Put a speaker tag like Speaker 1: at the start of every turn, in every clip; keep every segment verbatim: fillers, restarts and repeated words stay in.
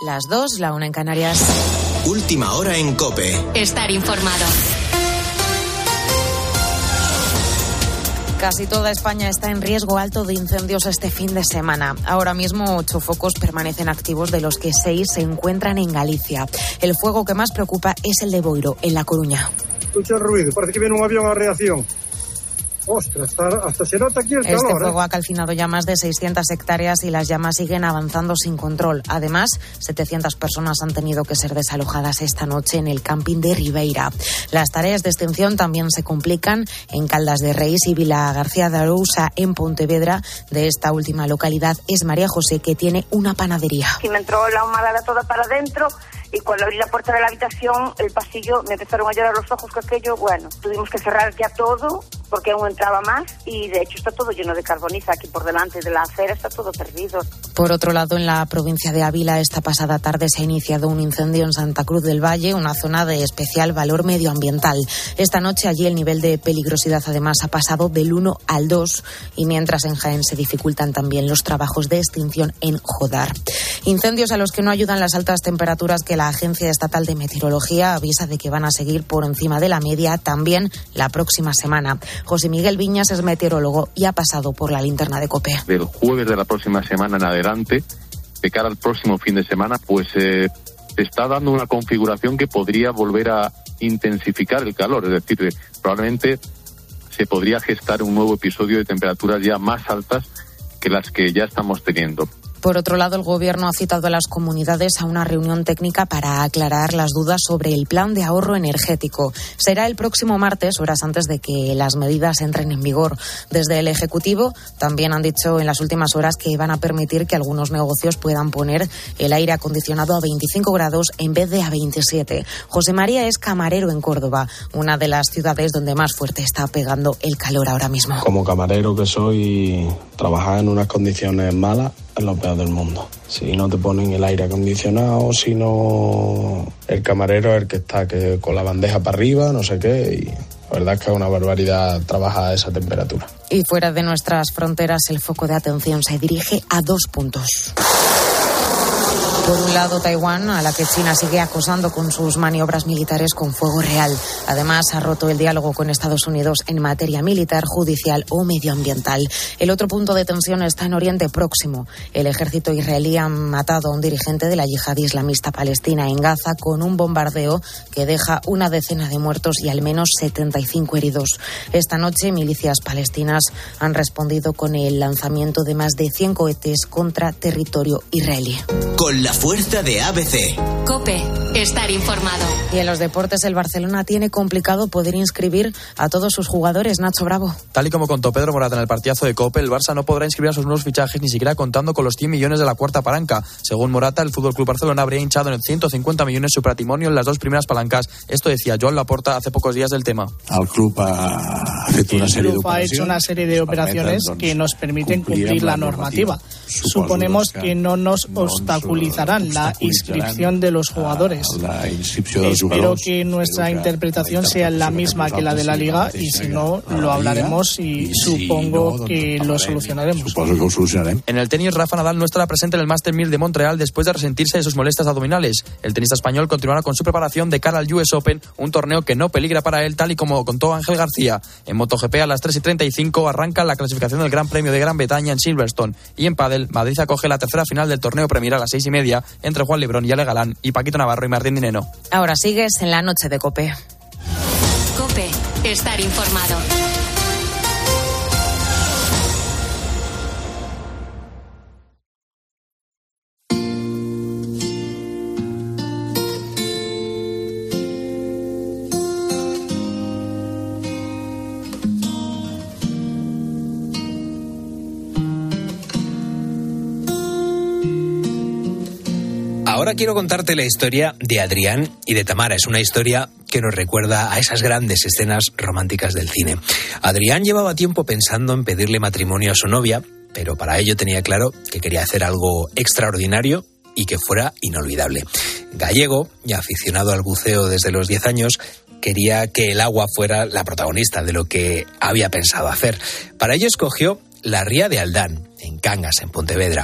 Speaker 1: Las dos, la una en Canarias.
Speaker 2: Última hora en COPE.
Speaker 3: Estar informado.
Speaker 1: Casi toda España está en riesgo alto de incendios este fin de semana. Ahora mismo ocho focos permanecen activos, de los que seis se encuentran en Galicia. El fuego que más preocupa es el de Boiro, en La Coruña.
Speaker 4: Escucha el ruido, parece que viene un avión a reacción. Ostras, hasta, hasta se nota aquí el calor.
Speaker 1: Este fuego
Speaker 4: ¿eh?
Speaker 1: ha calcinado ya más de seiscientas hectáreas y las llamas siguen avanzando sin control. Además, setecientas personas han tenido que ser desalojadas esta noche en el camping de Ribeira. Las tareas de extinción también se complican en Caldas de Reis y Vila García de Arousa, en Pontevedra. De esta última localidad es María José, que tiene una panadería.
Speaker 5: Y me entró la humedad toda para adentro. Y cuando abrí la puerta de la habitación, el pasillo, me empezaron a llorar los ojos con aquello. Bueno, tuvimos que cerrar ya todo porque aún entraba más y de hecho está todo lleno de carboniza. Aquí por delante de la acera está todo perdido.
Speaker 1: Por otro lado, en la provincia de Ávila, esta pasada tarde se ha iniciado un incendio en Santa Cruz del Valle, una zona de especial valor medioambiental. Esta noche allí el nivel de peligrosidad además ha pasado del uno al dos, y mientras en Jaén se dificultan también los trabajos de extinción en Jodar. Incendios a los que no ayudan las altas temperaturas que la Agencia Estatal de Meteorología avisa de que van a seguir por encima de la media también la próxima semana. José Miguel Viñas es meteorólogo y ha pasado por la linterna de COPE.
Speaker 6: Del jueves de la próxima semana en adelante, de cara al próximo fin de semana, pues eh, se está dando una configuración que podría volver a intensificar el calor. Es decir, probablemente se podría gestar un nuevo episodio de temperaturas ya más altas que las que ya estamos teniendo.
Speaker 1: Por otro lado, el Gobierno ha citado a las comunidades a una reunión técnica para aclarar las dudas sobre el plan de ahorro energético. Será el próximo martes, horas antes de que las medidas entren en vigor. Desde el Ejecutivo también han dicho en las últimas horas que van a permitir que algunos negocios puedan poner el aire acondicionado a veinticinco grados en vez de a veintisiete. José María es camarero en Córdoba, una de las ciudades donde más fuerte está pegando el calor ahora mismo.
Speaker 7: Como camarero que soy, trabajar en unas condiciones malas es lo peor del mundo. Si no te ponen el aire acondicionado, si no, el camarero es el que está que con la bandeja para arriba, no sé qué, y la verdad es que es una barbaridad trabajar a esa temperatura.
Speaker 1: Y fuera de nuestras fronteras, el foco de atención se dirige a dos puntos. Por un lado, Taiwán, a la que China sigue acosando con sus maniobras militares con fuego real. Además, ha roto el diálogo con Estados Unidos en materia militar, judicial o medioambiental. El otro punto de tensión está en Oriente Próximo. El ejército israelí ha matado a un dirigente de la yihad islamista palestina en Gaza con un bombardeo que deja una decena de muertos y al menos setenta y cinco heridos. Esta noche, milicias palestinas han respondido con el lanzamiento de más de cien cohetes contra territorio israelí.
Speaker 2: Con la fuerza de A B C.
Speaker 3: COPE. Estar informado.
Speaker 1: Y en los deportes, el Barcelona tiene complicado poder inscribir a todos sus jugadores. Nacho Bravo.
Speaker 8: Tal y como contó Pedro Morata en el partidazo de COPE, el Barça no podrá inscribir a sus nuevos fichajes ni siquiera contando con los cien millones de la cuarta palanca. Según Morata, el F C Barcelona habría hinchado en ciento cincuenta millones su patrimonio en las dos primeras palancas. Esto decía Joan Laporta hace pocos días del tema.
Speaker 9: El club ha hecho una serie de
Speaker 10: ha hecho una serie de operaciones que nos permiten cumplir la normativa. Suponemos que no nos obstaculizarán la inscripción de los jugadores. Espero que nuestra interpretación sea la misma que la de la Liga y si no, lo hablaremos y supongo que lo solucionaremos.
Speaker 8: En el tenis, Rafa Nadal no estará presente en el Masters mil de Montreal después de resentirse de sus molestias abdominales. El tenista español continuará con su preparación de cara al U S Open, un torneo que no peligra para él, tal y como contó Ángel García. En MotoGP a las tres y treinta y cinco arranca la clasificación del Gran Premio de Gran Bretaña en Silverstone, y en pádel, Madrid acoge la tercera final del torneo Premier a las seis y media entre Juan Lebrón y Ale Galán y Paquito Navarro y Martín Dineno.
Speaker 1: Ahora sigues en la noche de COPE.
Speaker 3: COPE. Estar informado.
Speaker 11: Ahora quiero contarte la historia de Adrián y de Tamara. Es una historia que nos recuerda a esas grandes escenas románticas del cine. Adrián llevaba tiempo pensando en pedirle matrimonio a su novia, pero para ello tenía claro que quería hacer algo extraordinario y que fuera inolvidable. Gallego, y aficionado al buceo desde los diez años, quería que el agua fuera la protagonista de lo que había pensado hacer. Para ello escogió la ría de Aldán, en Cangas, en Pontevedra.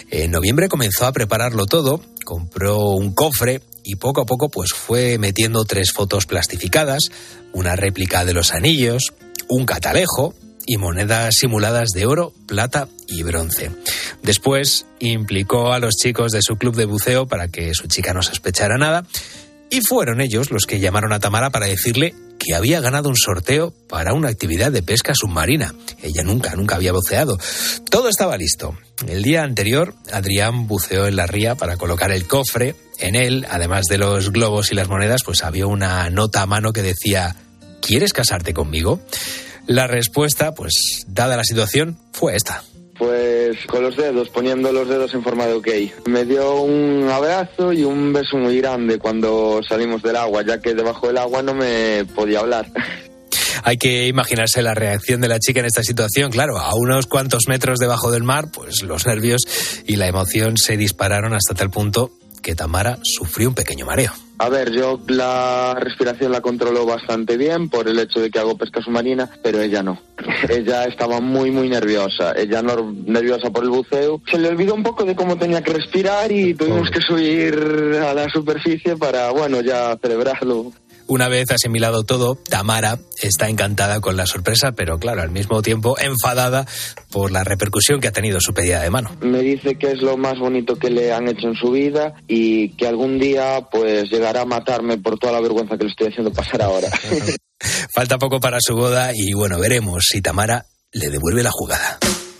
Speaker 11: En noviembre comenzó a prepararlo todo, compró un cofre y poco a poco pues fue metiendo tres fotos plastificadas, una réplica de los anillos, un catalejo y monedas simuladas de oro, plata y bronce. Después implicó a los chicos de su club de buceo para que su chica no sospechara nada y fueron ellos los que llamaron a Tamara para decirle que había ganado un sorteo para una actividad de pesca submarina. Ella nunca, nunca había buceado. Todo estaba listo. El día anterior, Adrián buceó en la ría para colocar el cofre. En él, además de los globos y las monedas, pues había una nota a mano que decía: ¿quieres casarte conmigo? La respuesta, pues dada la situación, fue esta.
Speaker 12: Pues con los dedos, poniendo los dedos en forma de ok. Me dio un abrazo y un beso muy grande cuando salimos del agua, ya que debajo del agua no me podía hablar.
Speaker 11: Hay que imaginarse la reacción de la chica en esta situación. Claro, a unos cuantos metros debajo del mar, pues los nervios y la emoción se dispararon hasta tal punto que Tamara sufrió un pequeño mareo.
Speaker 12: A ver, yo la respiración la controlo bastante bien por el hecho de que hago pesca submarina, pero ella no. Ella estaba muy, muy nerviosa. Ella no, nerviosa por el buceo. Se le olvidó un poco de cómo tenía que respirar y tuvimos que subir a la superficie para, bueno, ya celebrarlo.
Speaker 11: Una vez asimilado todo, Tamara está encantada con la sorpresa, pero claro, al mismo tiempo enfadada por la repercusión que ha tenido su pedida de mano.
Speaker 12: Me dice que es lo más bonito que le han hecho en su vida y que algún día pues llegará a matarme por toda la vergüenza que le estoy haciendo pasar ahora.
Speaker 11: Falta poco para su boda y bueno, veremos si Tamara le devuelve la jugada.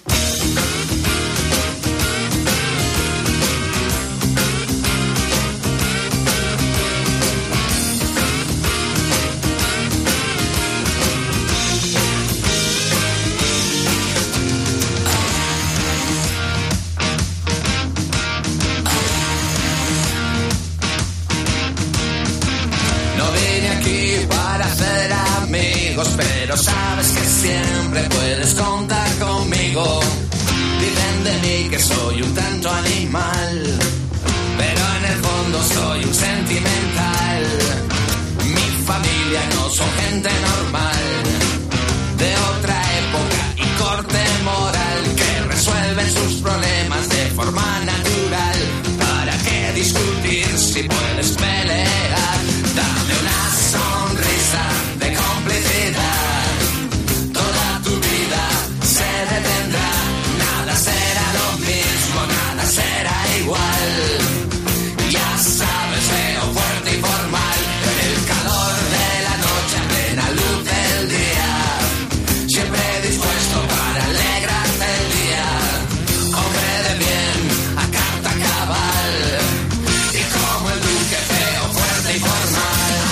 Speaker 13: Pero sabes que siempre puedes contar conmigo. Dicen de mí que soy un tanto animal, pero en el fondo soy un sentimental. Mi familia no son gente normal, de otra época y corte moral, que resuelven sus problemas de forma natural. ¿Para qué discutir si puedes pelear? Dame una sonrisa de complicidad, toda tu vida se detendrá, nada será lo mismo, nada será igual. Ya sabes, veo fuerte y formal, el calor de la noche a plena luz del día, siempre dispuesto para alegrarte el día, hombre de bien, a carta cabal, y como el duque feo, fuerte y formal.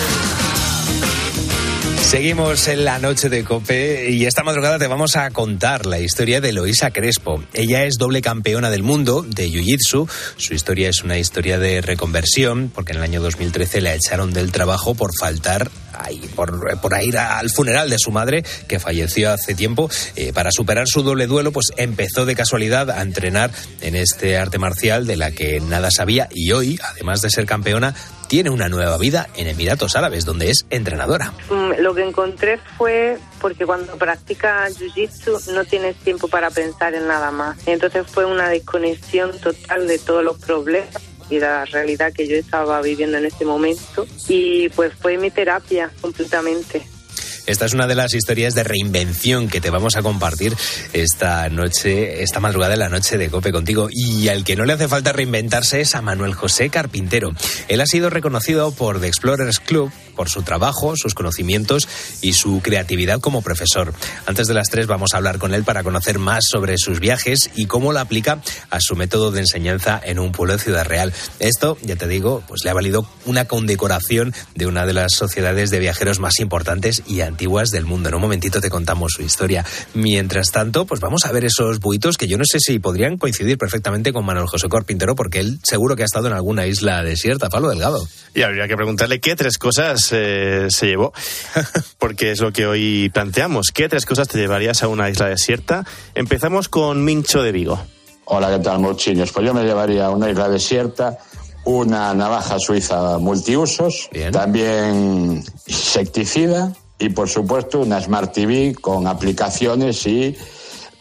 Speaker 11: Seguimos en la noche de COPE y esta madrugada te vamos a contar la historia de Eloísa Crespo. Ella es doble campeona del mundo de Jiu-Jitsu. Su historia es una historia de reconversión porque en el año dos mil trece la echaron del trabajo por faltar ahí, por, por ir al funeral de su madre, que falleció hace tiempo. Eh, para superar su doble duelo, pues empezó de casualidad a entrenar en este arte marcial de la que nada sabía y hoy, además de ser campeona, tiene una nueva vida en Emiratos Árabes, donde es entrenadora.
Speaker 14: Lo que encontré fue porque cuando practicas jiu-jitsu no tienes tiempo para pensar en nada más. Entonces fue una desconexión total de todos los problemas y la realidad que yo estaba viviendo en ese momento. Y pues fue mi terapia completamente.
Speaker 11: Esta es una de las historias de reinvención que te vamos a compartir esta noche, esta madrugada de la noche de COPE contigo. Y al que no le hace falta reinventarse es a Manuel José Carpintero. Él ha sido reconocido por The Explorers Club por su trabajo, sus conocimientos y su creatividad como profesor. Antes de las tres vamos a hablar con él para conocer más sobre sus viajes y cómo lo aplica a su método de enseñanza en un pueblo de Ciudad Real. Esto, ya te digo, pues le ha valido una condecoración de una de las sociedades de viajeros más importantes y antiguas del mundo. En un momentito te contamos su historia. Mientras tanto, pues vamos a ver esos buitos que yo no sé si podrían coincidir perfectamente con Manuel José Carpintero, porque él seguro que ha estado en alguna isla desierta. Pablo Delgado.
Speaker 15: Y habría que preguntarle qué tres cosas eh, se llevó, porque es lo que hoy planteamos. ¿Qué tres cosas te llevarías a una isla desierta? Empezamos con Mincho de Vigo.
Speaker 16: Hola, ¿qué tal, mochiños? Pues yo me llevaría a una isla desierta una navaja suiza multiusos, bien, también insecticida y, por supuesto, una Smart T V con aplicaciones y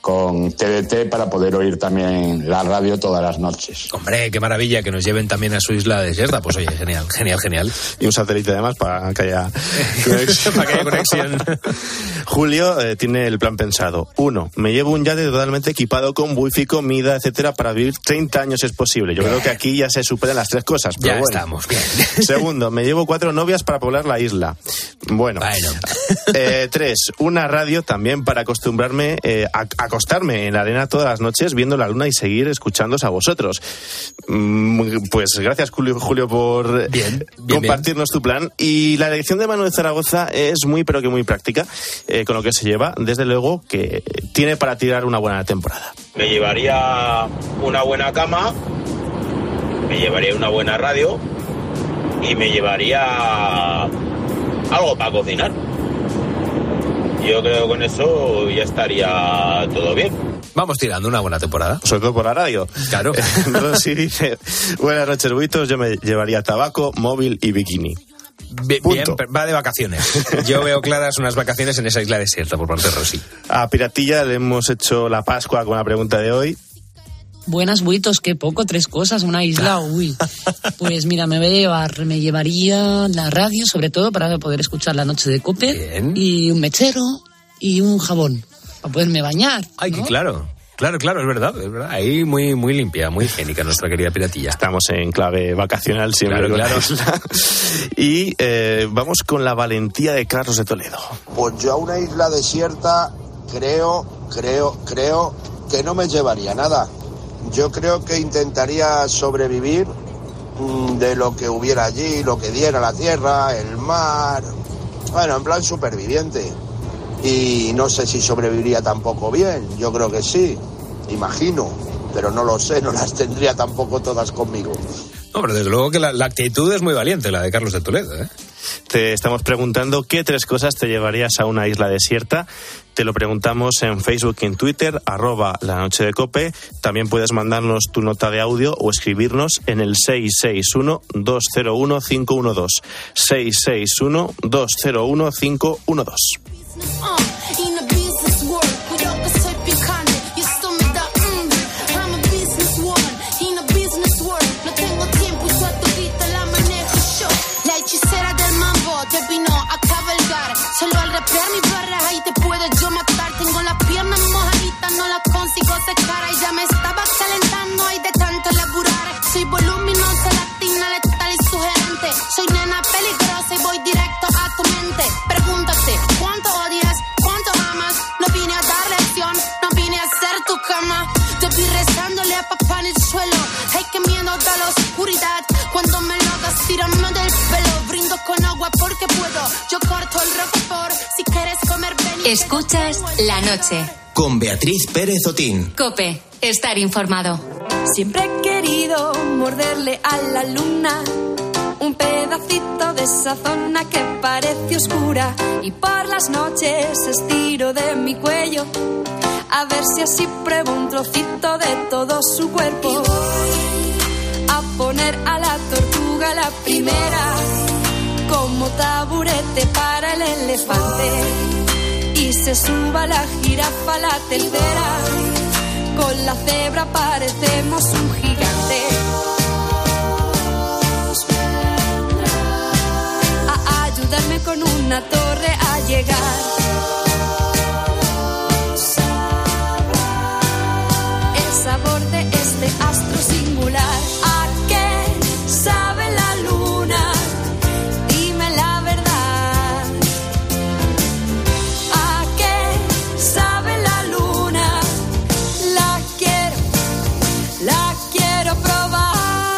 Speaker 16: con T D T para poder oír también la radio todas las noches.
Speaker 11: Hombre, qué maravilla que nos lleven también a su isla desierta. Pues oye, genial, genial, genial.
Speaker 15: Y un satélite además para que haya conexión.
Speaker 11: para que haya conexión.
Speaker 15: Julio eh, tiene el plan pensado. Uno, me llevo un yate totalmente equipado con wifi, comida, etcétera, para vivir treinta años es posible. Yo bien. creo que aquí ya se superan las tres cosas. Pero
Speaker 11: ya
Speaker 15: bueno.
Speaker 11: estamos, bien.
Speaker 15: Segundo, me llevo cuatro novias para poblar la isla. Bueno.
Speaker 11: bueno.
Speaker 15: Eh, tres, una radio también para acostumbrarme eh, a acostarme en la arena todas las noches viendo la luna y seguir escuchándoos a vosotros. Mm, pues gracias, Julio, Julio por
Speaker 11: bien, bien,
Speaker 15: compartirnos
Speaker 11: bien.
Speaker 15: tu plan. Y la elección de Manu de Zaragoza es muy, pero que muy práctica, eh, con lo que se lleva, desde luego, que tiene para tirar una buena temporada.
Speaker 17: Me llevaría una buena cama, me llevaría una buena radio y me llevaría algo para cocinar. Yo creo que con eso ya estaría todo bien.
Speaker 11: Vamos tirando una buena temporada.
Speaker 15: Sobre todo por la radio.
Speaker 11: Claro.
Speaker 15: Rosy dice, buenas noches, buitos, yo me llevaría tabaco, móvil y bikini.
Speaker 11: Bien, bien, va de vacaciones. Yo veo claras unas vacaciones en esa isla desierta por parte de Rosy.
Speaker 15: A Piratilla le hemos hecho la Pascua con la pregunta de hoy.
Speaker 18: Buenas, buitos, qué poco, tres cosas, una isla, uy. Pues mira, me voy a llevar, me llevaría la radio, sobre todo para poder escuchar la noche de COPE.
Speaker 11: Bien.
Speaker 18: Y un mechero y un jabón, para poderme bañar.
Speaker 11: Ay,
Speaker 18: ¿no?
Speaker 11: que claro. Claro, claro, es verdad, es verdad. Ahí muy, muy limpia, muy higiénica nuestra querida Piratilla.
Speaker 15: Estamos en clave vacacional siempre.
Speaker 11: Claro,
Speaker 15: claro. Y eh, vamos con la valentía de Carlos de Toledo.
Speaker 19: Pues yo a una isla desierta creo, creo, creo que no me llevaría nada. Yo creo que intentaría sobrevivir mmm, de lo que hubiera allí, lo que diera la tierra, el mar. Bueno, en plan superviviente. Y no sé si sobreviviría tampoco bien, yo creo que sí, imagino, pero no lo sé, no las tendría tampoco todas conmigo.
Speaker 11: No, pero desde luego que la, la actitud es muy valiente, la de Carlos de Toledo, ¿eh?
Speaker 15: Te estamos preguntando qué tres cosas te llevarías a una isla desierta. Te lo preguntamos en Facebook y en Twitter, arroba la noche de Cope. También puedes mandarnos tu nota de audio o escribirnos en el seis seis uno, dos cero uno, cinco uno dos. seis seis uno, dos cero uno, cinco uno dos.
Speaker 20: Solo al rapear mi barra ahí te puedo yo matar. Tengo las piernas mojaditas, no las consigo secar. Y ya me estaba calentando ahí de tanto laburar. Soy voluminosa, latina, letal y sugerente. Soy nena peligrosa y voy directo a tu mente. Pregúntate, ¿cuánto odias? ¿Cuánto amas? No vine a dar lección, no vine a hacer tu cama. Te vi rezándole a papá en el suelo. Ay, qué miedo da la oscuridad. Cuando me lo hagas, tírame del pelo. Brindo con agua porque puedo. Yo corto el roquefort. Si quieres comer, ven y...
Speaker 3: Escuchas La Noche.
Speaker 2: Con Beatriz Pérez Otín.
Speaker 3: COPE. Estar informado.
Speaker 21: Siempre he querido morderle a la luna un pedacito de esa zona que parece oscura. Y por las noches estiro de mi cuello a ver si así pruebo un trocito de todo su cuerpo. Y voy a poner a la tortuga la primera como taburete para el elefante, y se suba la jirafa la tercera. Con la cebra parecemos un gigante. A ayudarme con una torre a llegar. El sabor de este astro singular. ¿A qué sabe la luna? Dime la verdad. ¿A qué sabe la luna? La quiero, la quiero probar.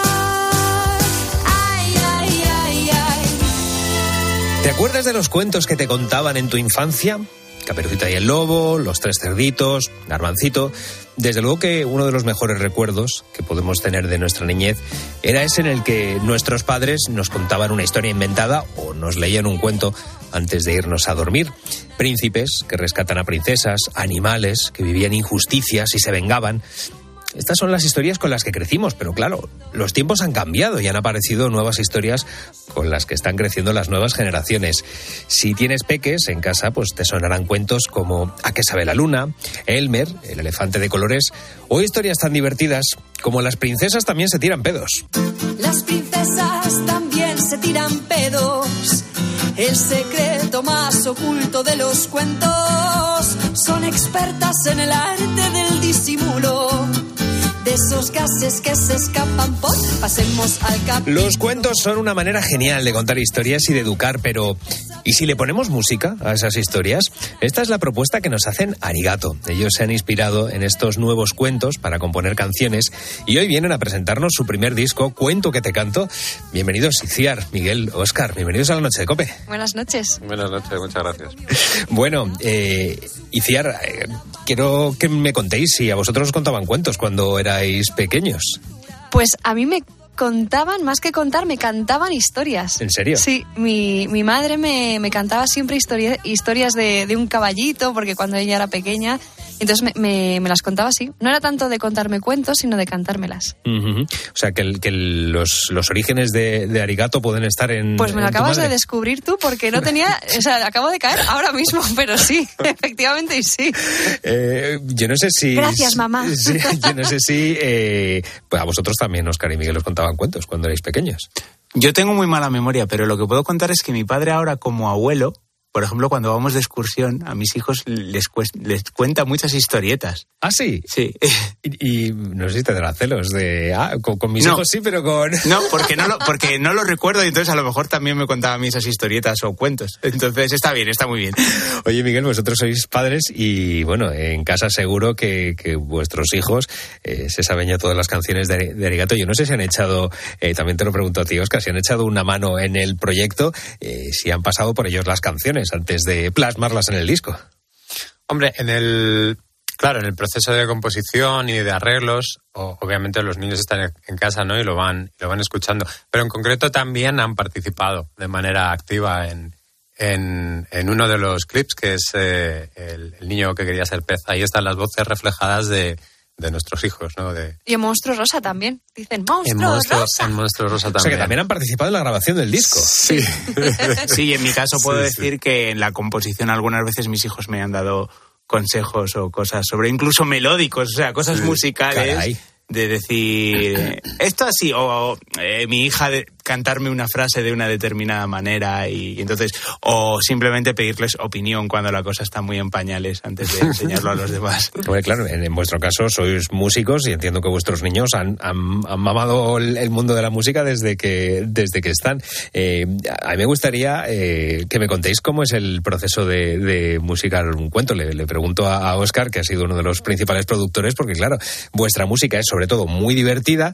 Speaker 21: Ay, ay, ay, ay.
Speaker 11: ¿Te acuerdas de los cuentos que te contaban en tu infancia? Caperucita y el Lobo, Los Tres Cerditos, Garbancito. Desde luego que uno de los mejores recuerdos que podemos tener de nuestra niñez era ese en el que nuestros padres nos contaban una historia inventada o nos leían un cuento antes de irnos a dormir. Príncipes que rescatan a princesas, animales que vivían injusticias y se vengaban. estas son las historias con las que crecimos, pero claro, los tiempos han cambiado y han aparecido nuevas historias con las que están creciendo las nuevas generaciones. Si tienes peques en casa, pues te sonarán cuentos como ¿A qué sabe la luna?, Elmer, el elefante de colores, o historias tan divertidas como Las princesas también se tiran pedos.
Speaker 21: Las princesas también se tiran pedos. El secreto más oculto de los cuentos. Son expertas en el arte del disimulo. De esos gases que se escapan por... Pasemos al capítulo.
Speaker 11: Los cuentos son una manera genial de contar historias y de educar, pero ¿y si le ponemos música a esas historias? Esta es la propuesta que nos hacen Arigato. Ellos se han inspirado en estos nuevos cuentos para componer canciones y hoy vienen a presentarnos su primer disco, Cuento que te canto. Bienvenidos, Itziar, Miguel, Óscar, bienvenidos a la Noche de COPE.
Speaker 4: Buenas noches.
Speaker 22: Buenas noches, muchas gracias.
Speaker 11: Bueno, eh, Itziar, eh, quiero que me contéis si a vosotros os contaban cuentos cuando erais pequeños.
Speaker 4: Pues a mí me contaban, más que contar, me cantaban historias.
Speaker 11: ¿En serio?
Speaker 4: Sí, mi, mi madre me, me cantaba siempre historia, historias de, de un caballito, porque cuando ella era pequeña, entonces me, me, me las contaba así. No era tanto de contarme cuentos, sino de cantármelas.
Speaker 11: Uh-huh. O sea, que, el, que el, los, los orígenes de, de Arigato pueden estar en...
Speaker 4: Pues me lo
Speaker 11: en
Speaker 4: acabas de descubrir tú, porque no tenía... O sea, acabo de caer ahora mismo, pero sí, efectivamente y sí.
Speaker 11: Eh, yo no sé si...
Speaker 4: Gracias, mamá.
Speaker 11: Sí, yo no sé si... Eh, pues a vosotros también, Óscar y Miguel, os contaban cuentos cuando erais pequeños.
Speaker 23: Yo tengo muy mala memoria, pero lo que puedo contar es que mi padre ahora, como abuelo, por ejemplo, cuando vamos de excursión, a mis hijos les, les cuenta muchas historietas.
Speaker 11: ¿Ah, sí?
Speaker 23: Sí.
Speaker 11: Y, y no sé si te dará celos de... Ah, con, con mis
Speaker 23: no.
Speaker 11: hijos sí, pero con...
Speaker 23: No, porque no, lo, porque no lo recuerdo y entonces a lo mejor también me contaba a mí esas historietas o cuentos. Entonces está bien, está muy bien.
Speaker 11: Oye, Miguel, vosotros sois padres y, bueno, en casa seguro que, que vuestros hijos eh, se saben ya todas las canciones de, de Arigato. Yo no sé si han echado, eh, también te lo pregunto a ti, Óscar, si han echado una mano en el proyecto, eh, si han pasado por ellos las canciones antes de plasmarlas en el disco.
Speaker 22: Hombre, en el... Claro, en el proceso de composición y de arreglos, o, obviamente los niños están en casa, ¿no? Y lo van, lo van escuchando. Pero en concreto también han participado de manera activa en, en, en uno de los clips, que es eh, el, el niño que quería ser pez. Ahí están las voces reflejadas de, de nuestros hijos, ¿no? De...
Speaker 4: Y en Monstruo Rosa también. Dicen Monstruo
Speaker 22: en Monstruo,
Speaker 4: Rosa.
Speaker 22: En Monstruo Rosa también.
Speaker 11: O sea, que también han participado en la grabación del disco.
Speaker 23: Sí. Sí, en mi caso puedo
Speaker 11: sí,
Speaker 23: decir
Speaker 11: sí.
Speaker 23: que en la composición algunas veces mis hijos me han dado consejos o cosas sobre incluso melódicos, o sea, cosas sí, musicales. Caray. De decir esto así, o, o eh, mi hija de cantarme una frase de una determinada manera y, y entonces, o simplemente pedirles opinión cuando la cosa está muy en pañales antes de enseñarlo a los demás.
Speaker 11: Bueno, claro, en, en vuestro caso sois músicos y entiendo que vuestros niños han, han, han mamado el, el mundo de la música desde que, desde que están. Eh, a mí me gustaría eh, que me contéis cómo es el proceso de, de musicar un cuento. Le, le pregunto a, a Óscar, que ha sido uno de los principales productores, porque claro, vuestra música es sobre todo muy divertida,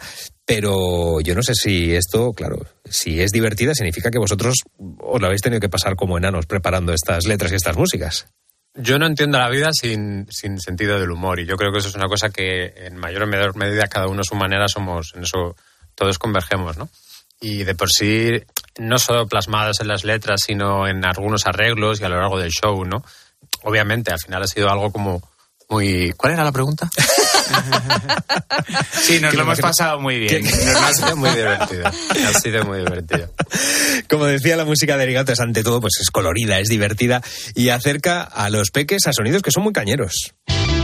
Speaker 11: pero yo no sé si esto, claro, si es divertida significa que vosotros os lo habéis tenido que pasar como enanos preparando estas letras y estas músicas.
Speaker 22: Yo no entiendo la vida sin, sin sentido del humor y yo creo que eso es una cosa que en mayor o menor medida cada uno a su manera somos, en eso todos convergemos, ¿no? Y de por sí, no solo plasmadas en las letras, sino en algunos arreglos y a lo largo del show, ¿no? Obviamente, al final ha sido algo como muy... ¿Cuál era la pregunta?
Speaker 23: Sí, nos lo hemos pasado muy bien.
Speaker 22: Nos ha sido muy divertido. Ha sido muy divertido.
Speaker 11: Como decía, la música de Arigato es ante todo, pues es colorida, es divertida y acerca a los peques a sonidos que son muy cañeros.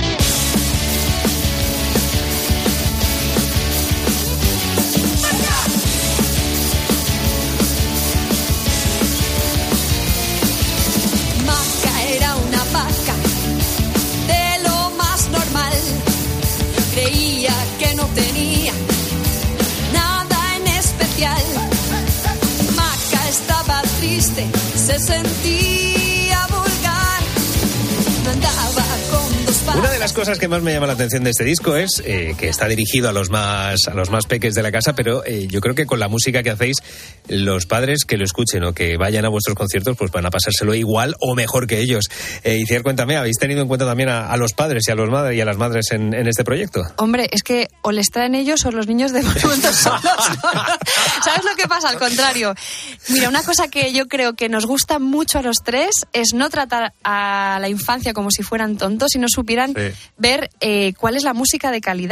Speaker 21: Se sentía vulgar, no andaba con dos patas.
Speaker 11: Una de las cosas que más me llama la atención de este disco es eh, que está dirigido a los más a los más peques de la casa, pero eh, yo creo que con la música que hacéis, los padres que lo escuchen o que vayan a vuestros conciertos, pues van a pasárselo igual o mejor que ellos. Eh, Itziar, cuéntame, ¿habéis tenido en cuenta también a, a los padres y a los madres y a las madres en, en este proyecto?
Speaker 4: Hombre, es que o les traen ellos o los niños de momento solos. ¿Sabes lo que pasa? Al contrario. Mira, una cosa que yo creo que nos gusta mucho a los tres es no tratar a la infancia como si fueran tontos, sino supieran sí. ver eh, cuál es la música de calidad.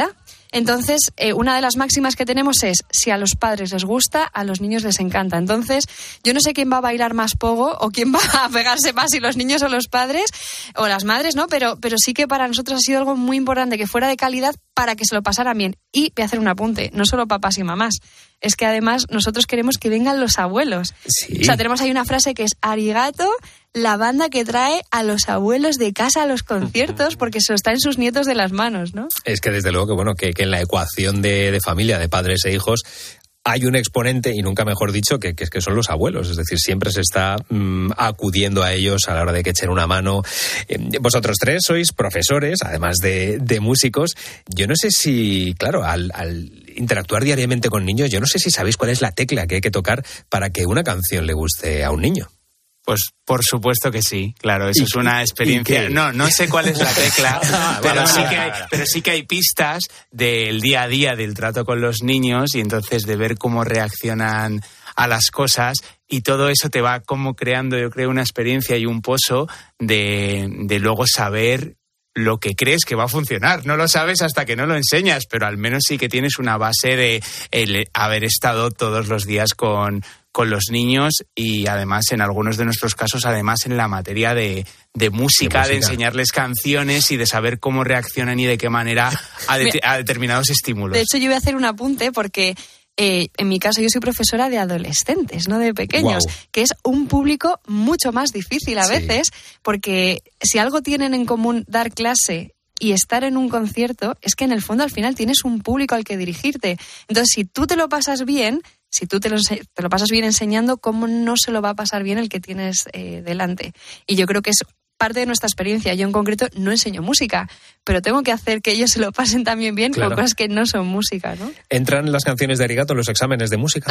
Speaker 4: Entonces, eh, una de las máximas que tenemos es, si a los padres les gusta, a los niños les encanta. Entonces, yo no sé quién va a bailar más pogo o quién va a pegarse más, si los niños o los padres o las madres, ¿no? Pero, pero sí que para nosotros ha sido algo muy importante, que fuera de calidad para que se lo pasaran bien. Y voy a hacer un apunte, no solo papás y mamás, es que además nosotros queremos que vengan los abuelos.
Speaker 11: Sí.
Speaker 4: O sea, tenemos ahí una frase que es arigato, la banda que trae a los abuelos de casa a los conciertos, porque se lo está en sus nietos de las manos, ¿no?
Speaker 11: Es que desde luego que bueno que, que en la ecuación de, de familia, de padres e hijos, hay un exponente, y nunca mejor dicho, que, que, que son los abuelos. Es decir, siempre se está mmm, acudiendo a ellos a la hora de que echen una mano. Eh, vosotros tres sois profesores, además de, de músicos. Yo no sé si, claro, al, al interactuar diariamente con niños, yo no sé si sabéis cuál es la tecla que hay que tocar para que una canción le guste a un niño.
Speaker 23: Pues por supuesto que sí, claro, eso es una experiencia. No, no sé cuál es la tecla, pero sí que hay, pero sí que hay pistas del día a día del trato con los niños y entonces de ver cómo reaccionan a las cosas, y todo eso te va como creando, yo creo, una experiencia y un pozo de, de luego saber lo que crees que va a funcionar. No lo sabes hasta que no lo enseñas, pero al menos sí que tienes una base de el haber estado todos los días con con los niños, y además en algunos de nuestros casos además en la materia de, de, música, de música, de enseñarles canciones y de saber cómo reaccionan y de qué manera a, de, a determinados estímulos.
Speaker 4: De hecho, yo voy a hacer un apunte porque eh, en mi caso yo soy profesora de adolescentes, no de pequeños, wow. que es un público mucho más difícil a sí. veces, porque si algo tienen en común dar clase y estar en un concierto, es que en el fondo al final tienes un público al que dirigirte. Entonces, si tú te lo pasas bien, si tú te lo, te lo pasas bien enseñando, ¿cómo no se lo va a pasar bien el que tienes eh, delante? Y yo creo que es parte de nuestra experiencia. Yo en concreto no enseño música, pero tengo que hacer que ellos se lo pasen también bien claro. con cosas que no son música, ¿no?
Speaker 11: ¿Entran las canciones de Arigato en los exámenes de música?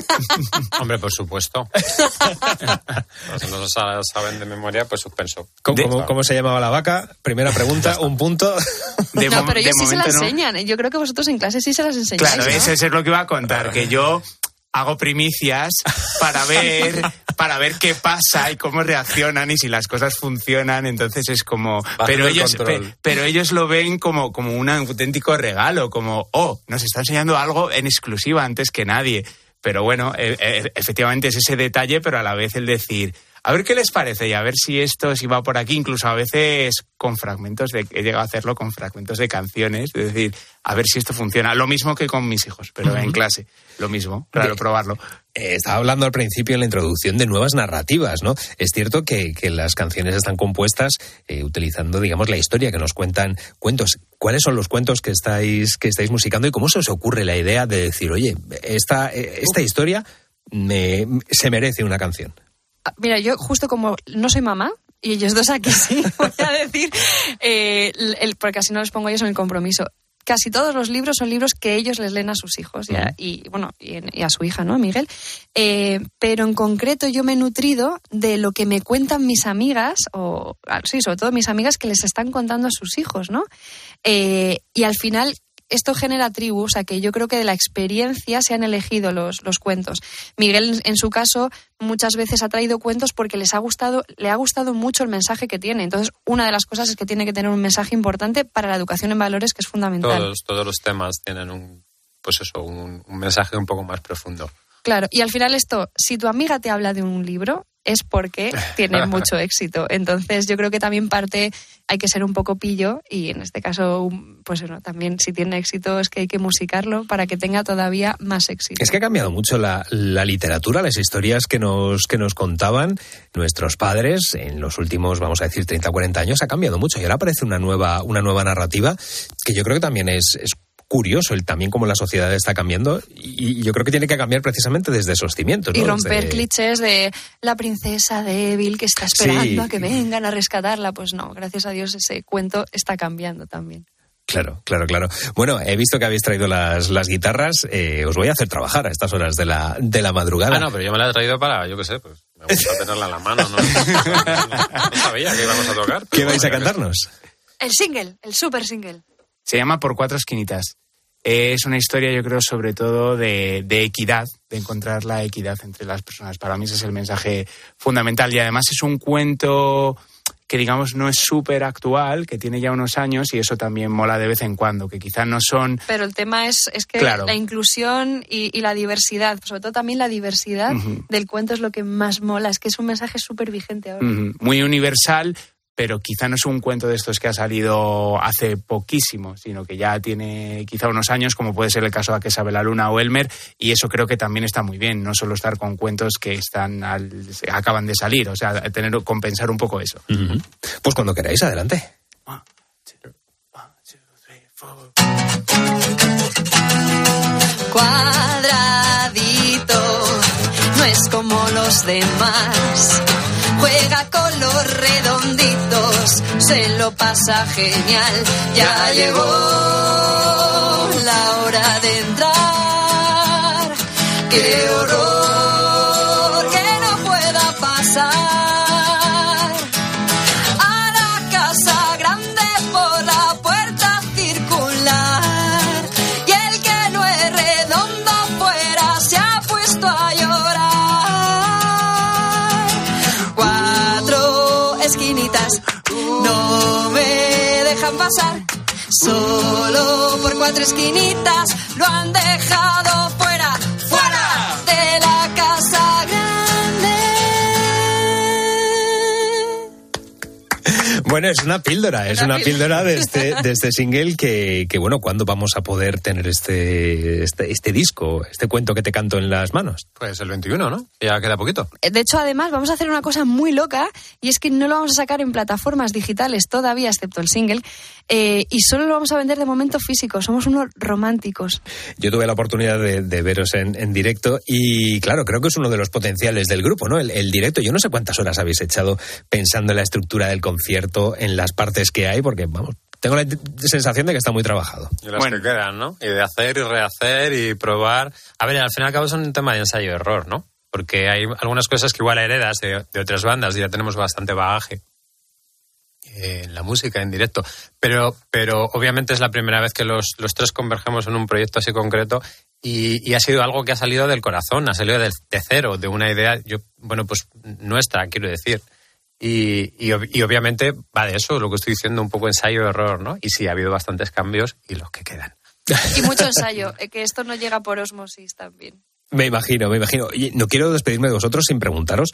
Speaker 22: Hombre, por supuesto. Si no saben de memoria, pues suspenso.
Speaker 11: ¿Cómo, de, ¿cómo, ¿Cómo se llamaba la vaca? Primera pregunta, un punto.
Speaker 4: De no, pero ellos sí se la enseñan. No. Yo creo que vosotros en clase sí se las enseñáis.
Speaker 23: Claro, ¿no? Eso es lo que iba a contar, que yo hago primicias para ver para ver qué pasa y cómo reaccionan y si las cosas funcionan. Entonces es como Bajo pero ellos pe, pero ellos lo ven como como un auténtico regalo, como oh, nos está enseñando algo en exclusiva antes que nadie. Pero bueno, e, e, efectivamente es ese detalle, pero a la vez el decir, a ver qué les parece y a ver si esto si va por aquí, incluso a veces con fragmentos de, he llegado a hacerlo con fragmentos de canciones, es decir, a ver si esto funciona. Lo mismo que con mis hijos, pero uh-huh. en clase, lo mismo, claro, probarlo.
Speaker 11: Eh, estaba hablando al principio en la introducción de nuevas narrativas, ¿no? Es cierto que, que las canciones están compuestas eh, utilizando, digamos, la historia que nos cuentan cuentos. ¿Cuáles son los cuentos que estáis, que estáis musicando y cómo se os ocurre la idea de decir, oye, esta, esta historia me, se merece una canción?
Speaker 4: Mira, yo justo como no soy mamá, y ellos dos aquí sí, voy a decir, eh, el, porque así no les pongo ellos en el compromiso. Casi todos los libros son libros que ellos les leen a sus hijos y, a, y bueno y, y a su hija, ¿no? Miguel. Eh, pero en concreto yo me he nutrido de lo que me cuentan mis amigas, o sí, sobre todo mis amigas que les están contando a sus hijos, ¿no? Eh, y al final esto genera tribu, o sea que yo creo que de la experiencia se han elegido los, los cuentos. Miguel, en su caso, muchas veces ha traído cuentos porque les ha gustado, le ha gustado mucho el mensaje que tiene. Entonces, una de las cosas es que tiene que tener un mensaje importante para la educación en valores, que es fundamental.
Speaker 22: Todos, todos los temas tienen un, pues eso, un, un mensaje un poco más profundo.
Speaker 4: Claro, y al final esto, si tu amiga te habla de un libro, es porque tiene mucho éxito. Entonces yo creo que también parte, hay que ser un poco pillo, y en este caso, pues bueno, también si tiene éxito es que hay que musicarlo para que tenga todavía más éxito.
Speaker 11: Es que ha cambiado mucho la, la literatura, las historias que nos, que nos contaban nuestros padres en los últimos, vamos a decir, treinta, cuarenta años, ha cambiado mucho y ahora aparece una nueva, una nueva narrativa que yo creo que también es... es curioso el también cómo la sociedad está cambiando, y yo creo que tiene que cambiar precisamente desde esos cimientos, ¿no?
Speaker 4: Y romper
Speaker 11: desde...
Speaker 4: clichés de la princesa débil que está esperando sí. a que vengan a rescatarla. Pues no, gracias a Dios ese cuento está cambiando también.
Speaker 11: Claro, claro, claro. Bueno, he visto que habéis traído las, las guitarras. Eh, os voy a hacer trabajar a estas horas de la, de la madrugada.
Speaker 22: Ah, no, pero yo me la he traído para, yo qué sé, pues me gusta tenerla en la mano, ¿no? No, no sabía que íbamos a tocar.
Speaker 11: ¿Qué vais a cantarnos?
Speaker 4: El single, el super single.
Speaker 23: Se llama Por cuatro esquinitas. Es una historia, yo creo, sobre todo de, de equidad, de encontrar la equidad entre las personas. Para mí ese es el mensaje fundamental. Y además es un cuento que digamos no es súper actual, que tiene ya unos años y eso también mola de vez en cuando, que quizás no son...
Speaker 4: Pero el tema es, es que claro. la inclusión y, y la diversidad, sobre todo también la diversidad uh-huh. del cuento es lo que más mola, es que es un mensaje súper vigente ahora.
Speaker 23: Uh-huh. Muy universal, pero quizá no es un cuento de estos que ha salido hace poquísimo, sino que ya tiene quizá unos años, como puede ser el caso de A que sabe la luna o Elmer, y eso creo que también está muy bien, no solo estar con cuentos que están al, acaban de salir, o sea, tener compensar un poco eso.
Speaker 11: Uh-huh. Pues cuando queráis, adelante. One, two, one, two, three, four.
Speaker 21: Cuadradito, no es como los demás. Juega con los redonditos, se lo pasa genial. Ya llegó la hora de entrar. ¡Qué horror que no pueda pasar! A la casa grande por la puerta circular. Y el que no es redondo fuera se ha puesto a llorar. No me dejan pasar, solo por cuatro esquinitas lo han dejado fuera, fuera de la casa grande.
Speaker 11: Bueno, es una píldora, es una píldora de este, de este single que, que, bueno, ¿cuándo vamos a poder tener este, este, este disco, este cuento que te canto en las manos?
Speaker 22: Pues el veintiuno, ¿no? Ya queda poquito.
Speaker 4: De hecho, además, vamos a hacer una cosa muy loca y es que no lo vamos a sacar en plataformas digitales todavía, excepto el single, eh, y solo lo vamos a vender de momento físico. Somos unos románticos.
Speaker 11: Yo tuve la oportunidad de, de veros en, en directo y, claro, creo que es uno de los potenciales del grupo, ¿no? El, el directo. Yo no sé cuántas horas habéis echado pensando en la estructura del concierto, en las partes que hay, porque, vamos, tengo la sensación de que está muy trabajado.
Speaker 22: Y las bueno. que quedan, ¿no? Y de hacer y rehacer y probar. A ver, al fin y al cabo es un tema de ensayo-error, ¿no? Porque hay algunas cosas que igual heredas de, de otras bandas y ya tenemos bastante bagaje eh, en la música, en directo. Pero, pero obviamente es la primera vez que los, los tres convergemos en un proyecto así concreto y, y ha sido algo que ha salido del corazón, ha salido de, de cero, de una idea, yo bueno, pues nuestra, quiero decir. Y, y, y obviamente va de eso, lo que estoy diciendo, un poco ensayo-error, ¿no? Y sí, ha habido bastantes cambios y los que quedan.
Speaker 4: Y mucho ensayo, que esto no llega por osmosis también.
Speaker 11: Me imagino, me imagino. Oye, no quiero despedirme de vosotros sin preguntaros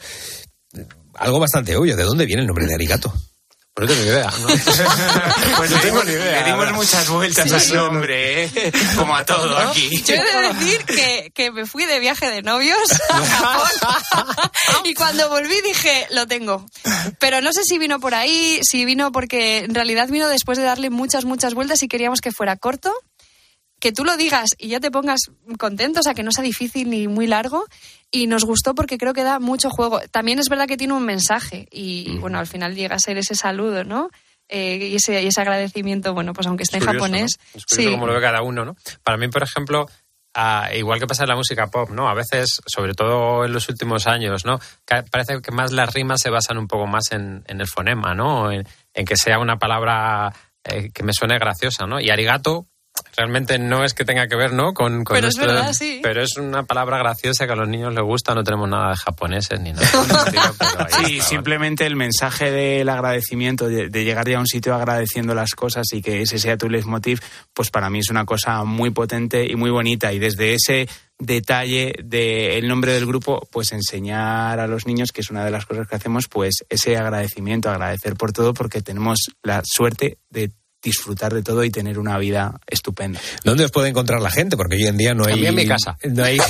Speaker 11: algo bastante obvio. ¿De dónde viene el nombre de Arigato?
Speaker 22: Pues no tengo ni idea, ¿no?
Speaker 23: Pues no tengo ni idea. Le dimos muchas vueltas sí, al nombre, ¿eh? Como a todo ¿no? aquí.
Speaker 4: Yo he de decir que, que me fui de viaje de novios a Japón y cuando volví dije, lo tengo. Pero no sé si vino por ahí, si vino porque en realidad vino después de darle muchas, muchas vueltas y queríamos que fuera corto, que tú lo digas y ya te pongas contento, o sea, que no sea difícil ni muy largo. Y nos gustó porque creo que da mucho juego. También es verdad que tiene un mensaje y, mm. bueno, al final llega a ser ese saludo, ¿no? Eh, y, ese, y ese agradecimiento, bueno, pues aunque esté en
Speaker 22: curioso,
Speaker 4: japonés.
Speaker 22: ¿no? Es curioso sí. como lo ve cada uno, ¿no? Para mí, por ejemplo, uh, igual que pasa en la música pop, ¿no? A veces, sobre todo en los últimos años, ¿no? Que parece que más las rimas se basan un poco más en, en el fonema, ¿no? En, en que sea una palabra eh, que me suene graciosa, ¿no? Y arigato realmente no es que tenga que ver, ¿no? Con, con
Speaker 4: pero
Speaker 22: nuestro,
Speaker 4: es verdad, sí.
Speaker 22: Pero es una palabra graciosa que a los niños les gusta, no tenemos nada de japoneses ni nada. Estilo, pero ahí
Speaker 23: sí, está, simplemente ¿vale? El mensaje del agradecimiento, de, de llegar ya a un sitio agradeciendo las cosas y que ese sea tu leitmotiv, pues para mí es una cosa muy potente y muy bonita. Y desde ese detalle del nombre del grupo, pues enseñar a los niños, que es una de las cosas que hacemos, pues ese agradecimiento, agradecer por todo, porque tenemos la suerte de disfrutar de todo y tener una vida estupenda.
Speaker 11: ¿Dónde os puede encontrar la gente? Porque hoy en día no hay...
Speaker 22: También en mi casa.
Speaker 11: No hay,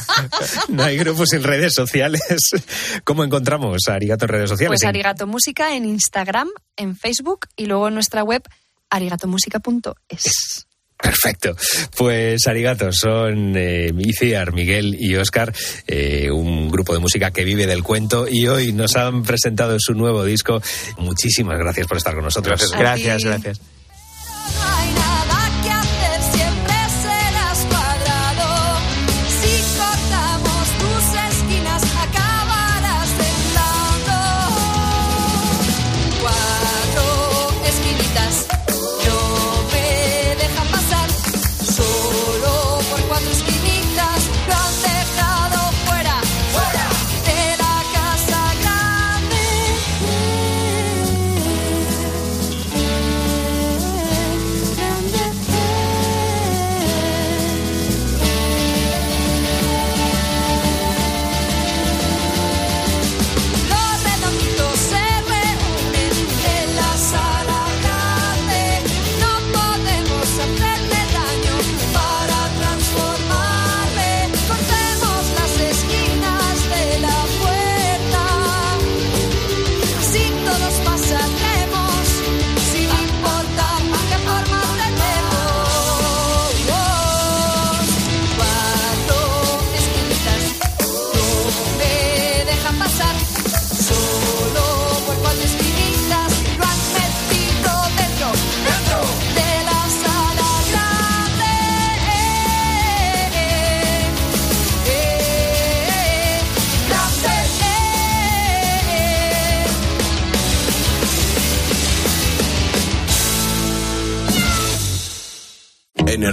Speaker 11: no hay grupos en redes sociales. ¿Cómo encontramos a Arigato en redes sociales?
Speaker 4: Pues Arigato Música en Instagram, en Facebook y luego en nuestra web arigatomúsica punto es.
Speaker 11: Perfecto. Pues Arigato son eh, Iciar, Miguel y Óscar, eh, un grupo de música que vive del cuento y hoy nos han presentado su nuevo disco. Muchísimas gracias por estar con nosotros.
Speaker 23: Gracias, gracias. gracias.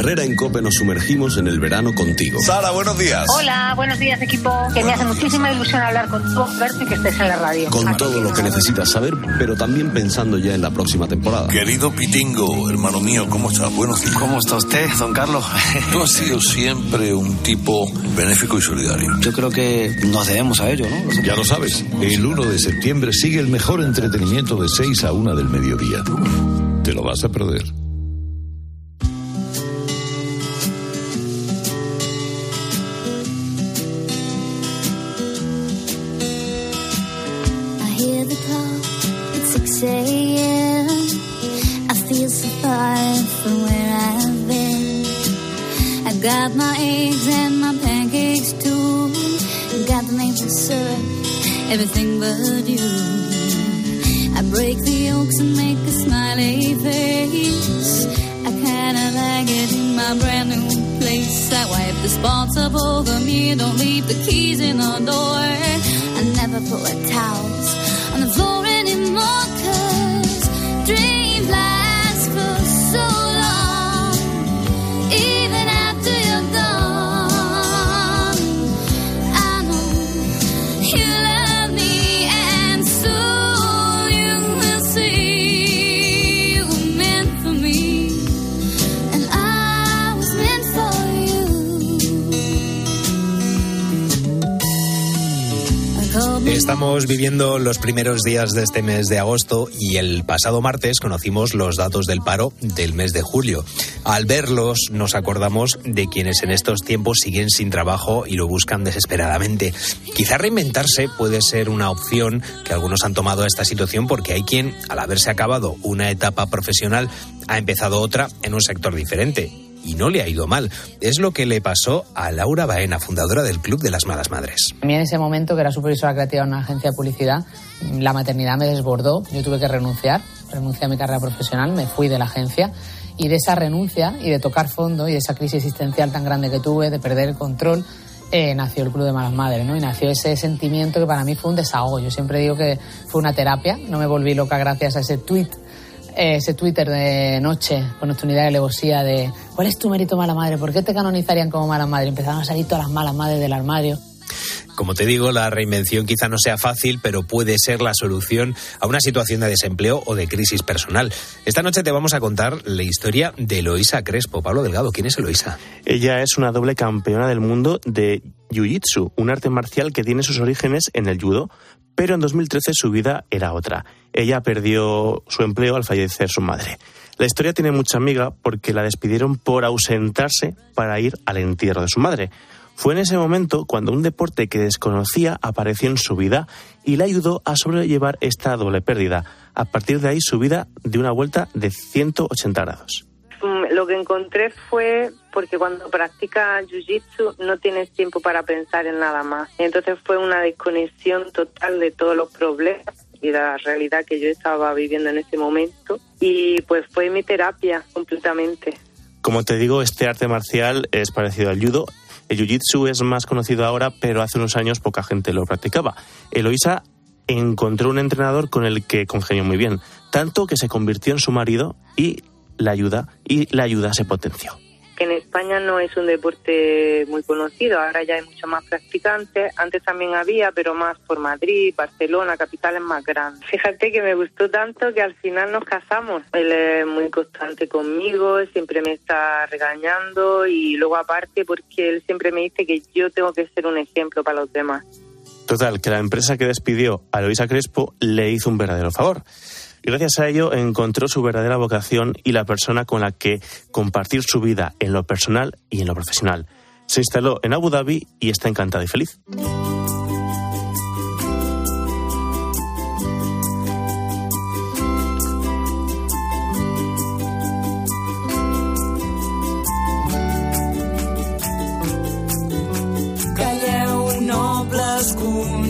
Speaker 5: Herrera en COPE nos sumergimos en el verano contigo.
Speaker 6: Sara, buenos días.
Speaker 7: Hola, buenos días, equipo. Que me hace muchísima ilusión hablar contigo, verte y que estés en la radio.
Speaker 5: Con todo lo que necesitas saber, pero también pensando ya en la próxima temporada.
Speaker 6: Querido Pitingo, hermano mío, ¿cómo estás? Buenos días.
Speaker 24: ¿Cómo está usted, don Carlos?
Speaker 6: Tú has sido siempre un tipo benéfico y solidario.
Speaker 24: Yo creo que nos debemos a ello, ¿no?
Speaker 25: Ya lo sabes, el uno de septiembre sigue el mejor entretenimiento de seis a una del mediodía. Te lo vas a perder.
Speaker 26: six a.m. I feel so far from where I've been. I got my eggs and my pancakes too. Got the maple syrup, everything but you. I break the yolks and make a smiley face. I kinda like it in my brand new place. I wipe the spots up over me, don't leave the keys in the door. I never put towels on the floor anymore, 'cause dreams last for so long. Even after you're gone, I know you love me, and soon you will see you were meant for me, and I was meant for you.
Speaker 11: Estamos viviendo los primeros días de este mes de agosto y el pasado martes conocimos los datos del paro del mes de julio. Al verlos nos acordamos de quienes en estos tiempos siguen sin trabajo y lo buscan desesperadamente. Quizá reinventarse puede ser una opción que algunos han tomado a esta situación, porque hay quien, al haberse acabado una etapa profesional, ha empezado otra en un sector diferente. Y no le ha ido mal. Es lo que le pasó a Laura Baena, fundadora del Club de las Malas Madres.
Speaker 27: A mí en ese momento, que era supervisora creativa en una agencia de publicidad, la maternidad me desbordó. Yo tuve que renunciar, renuncié a mi carrera profesional, me fui de la agencia, y de esa renuncia y de tocar fondo y de esa crisis existencial tan grande que tuve, de perder el control, eh, nació el Club de Malas Madres, ¿no? Y nació ese sentimiento que para mí fue un desahogo. Yo siempre digo que fue una terapia, no me volví loca gracias a ese tuit. Ese Twitter de noche con nuestra unidad de alevosía de ¿cuál es tu mérito, mala madre? ¿Por qué te canonizarían como mala madre? Empezaron a salir todas las malas madres del armario.
Speaker 11: Como te digo, la reinvención quizá no sea fácil, pero puede ser la solución a una situación de desempleo o de crisis personal. Esta noche te vamos a contar la historia de Eloísa Crespo. Pablo Delgado, ¿quién es Eloísa?
Speaker 15: Ella es una doble campeona del mundo de Jiu-Jitsu, un arte marcial que tiene sus orígenes en el judo, pero en dos mil trece su vida era otra. Ella perdió su empleo al fallecer su madre. La historia tiene mucha amiga porque la despidieron por ausentarse para ir al entierro de su madre. Fue en ese momento cuando un deporte que desconocía apareció en su vida y le ayudó a sobrellevar esta doble pérdida. A partir de ahí su vida dio una vuelta de ciento ochenta grados.
Speaker 14: Lo que encontré fue porque cuando practicas jiu-jitsu no tienes tiempo para pensar en nada más. Entonces fue una desconexión total de todos los problemas y de la realidad que yo estaba viviendo en ese momento. Y pues fue mi terapia completamente.
Speaker 15: Como te digo, este arte marcial es parecido al judo. El jiu-jitsu es más conocido ahora, pero hace unos años poca gente lo practicaba. Eloísa encontró un entrenador con el que congenió muy bien, tanto que se convirtió en su marido y la ayuda y la ayuda se potenció.
Speaker 14: Que en España no es un deporte muy conocido, ahora ya hay muchos más practicantes, antes también había, pero más por Madrid, Barcelona, capitales más grandes. Fíjate que me gustó tanto que al final nos casamos. Él es muy constante conmigo, siempre me está regañando y luego aparte porque él siempre me dice que yo tengo que ser un ejemplo para los demás.
Speaker 15: Total, que la empresa que despidió a Eloísa Crespo le hizo un verdadero favor. Gracias a ello encontró su verdadera vocación y la persona con la que compartir su vida en lo personal y en lo profesional. Se instaló en Abu Dhabi y está encantada y feliz.
Speaker 13: Calleu nobles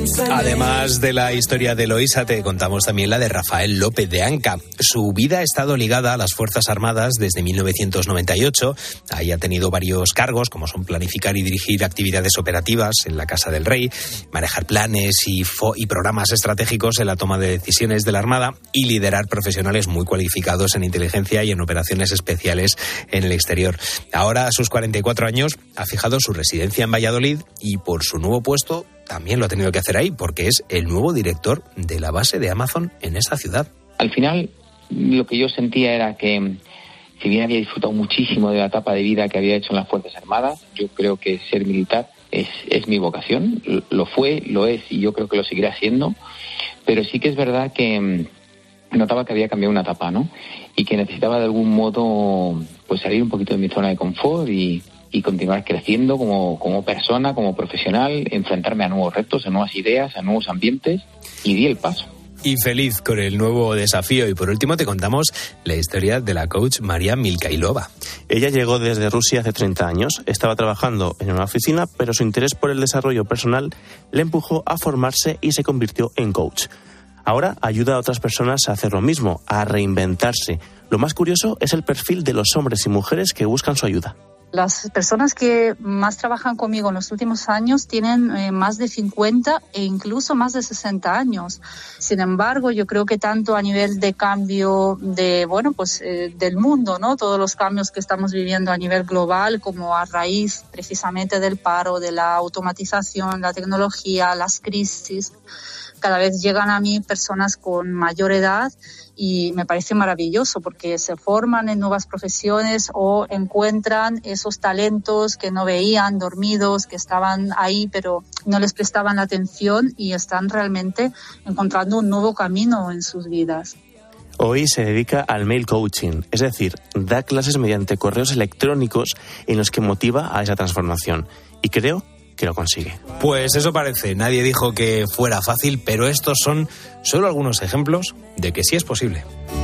Speaker 11: Además de la historia de Eloísa, te contamos también la de Rafael López de Anca. Su vida ha estado ligada a las Fuerzas Armadas desde mil novecientos noventa y ocho. Ahí ha tenido varios cargos, como son planificar y dirigir actividades operativas en la Casa del Rey, manejar planes y, fo- y programas estratégicos en la toma de decisiones de la Armada y liderar profesionales muy cualificados en inteligencia y en operaciones especiales en el exterior. Ahora, a sus cuarenta y cuatro años, ha fijado su residencia en Valladolid y por su nuevo puesto también lo ha tenido que hacer ahí, porque es el nuevo director de la base de Amazon en esa ciudad.
Speaker 1: Al final, lo que yo sentía era que, si bien había disfrutado muchísimo de la etapa de vida que había hecho en las Fuerzas Armadas, yo creo que ser militar es, es mi vocación. Lo fue, lo es y yo creo que lo seguirá siendo. Pero sí que es verdad que notaba que había cambiado una etapa, ¿no? Y que necesitaba de algún modo pues salir un poquito de mi zona de confort y... y continuar creciendo como, como persona, como profesional, enfrentarme a nuevos retos, a nuevas ideas, a nuevos ambientes, y di el paso.
Speaker 11: Y feliz con el nuevo desafío. Y por último te contamos la historia de la coach María Milkailova.
Speaker 15: Ella llegó desde Rusia hace treinta años, estaba trabajando en una oficina, pero su interés por el desarrollo personal le empujó a formarse y se convirtió en coach. Ahora ayuda a otras personas a hacer lo mismo, a reinventarse. Lo más curioso es el perfil de los hombres y mujeres que buscan su ayuda.
Speaker 8: Las personas que más trabajan conmigo en los últimos años tienen eh, más de cincuenta e incluso más de sesenta años. Sin embargo, yo creo que tanto a nivel de cambio de, bueno, pues eh, del mundo, ¿no? Todos los cambios que estamos viviendo a nivel global, como a raíz precisamente del paro, de la automatización, la tecnología, las crisis, cada vez llegan a mí personas con mayor edad y me parece maravilloso porque se forman en nuevas profesiones o encuentran esos talentos que no veían, dormidos, que estaban ahí pero no les prestaban la atención y están realmente encontrando un nuevo camino en sus vidas.
Speaker 15: Hoy se dedica al mail coaching, es decir, da clases mediante correos electrónicos en los que motiva a esa transformación. Y creo que lo consigue.
Speaker 11: Pues eso parece. Nadie dijo que fuera fácil, pero estos son solo algunos ejemplos de que sí es posible.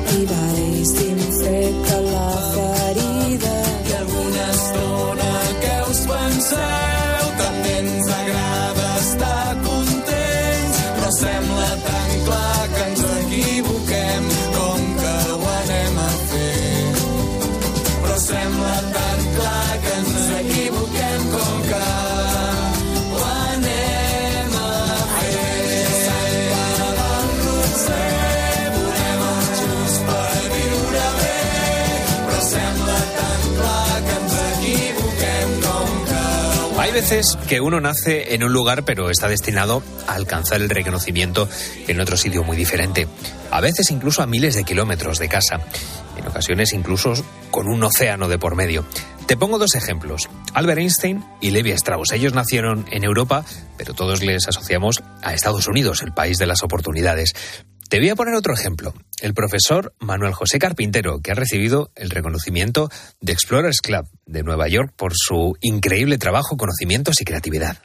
Speaker 11: Hay veces que uno nace en un lugar pero está destinado a alcanzar el reconocimiento en otro sitio muy diferente. A veces incluso a miles de kilómetros de casa. En ocasiones incluso con un océano de por medio. Te pongo dos ejemplos. Albert Einstein y Levi Strauss. Ellos nacieron en Europa, pero todos les asociamos a Estados Unidos, el país de las oportunidades. Te voy a poner otro ejemplo. El profesor Manuel José Carpintero, que ha recibido el reconocimiento de Explorers Club de Nueva York por su increíble trabajo, conocimientos y creatividad.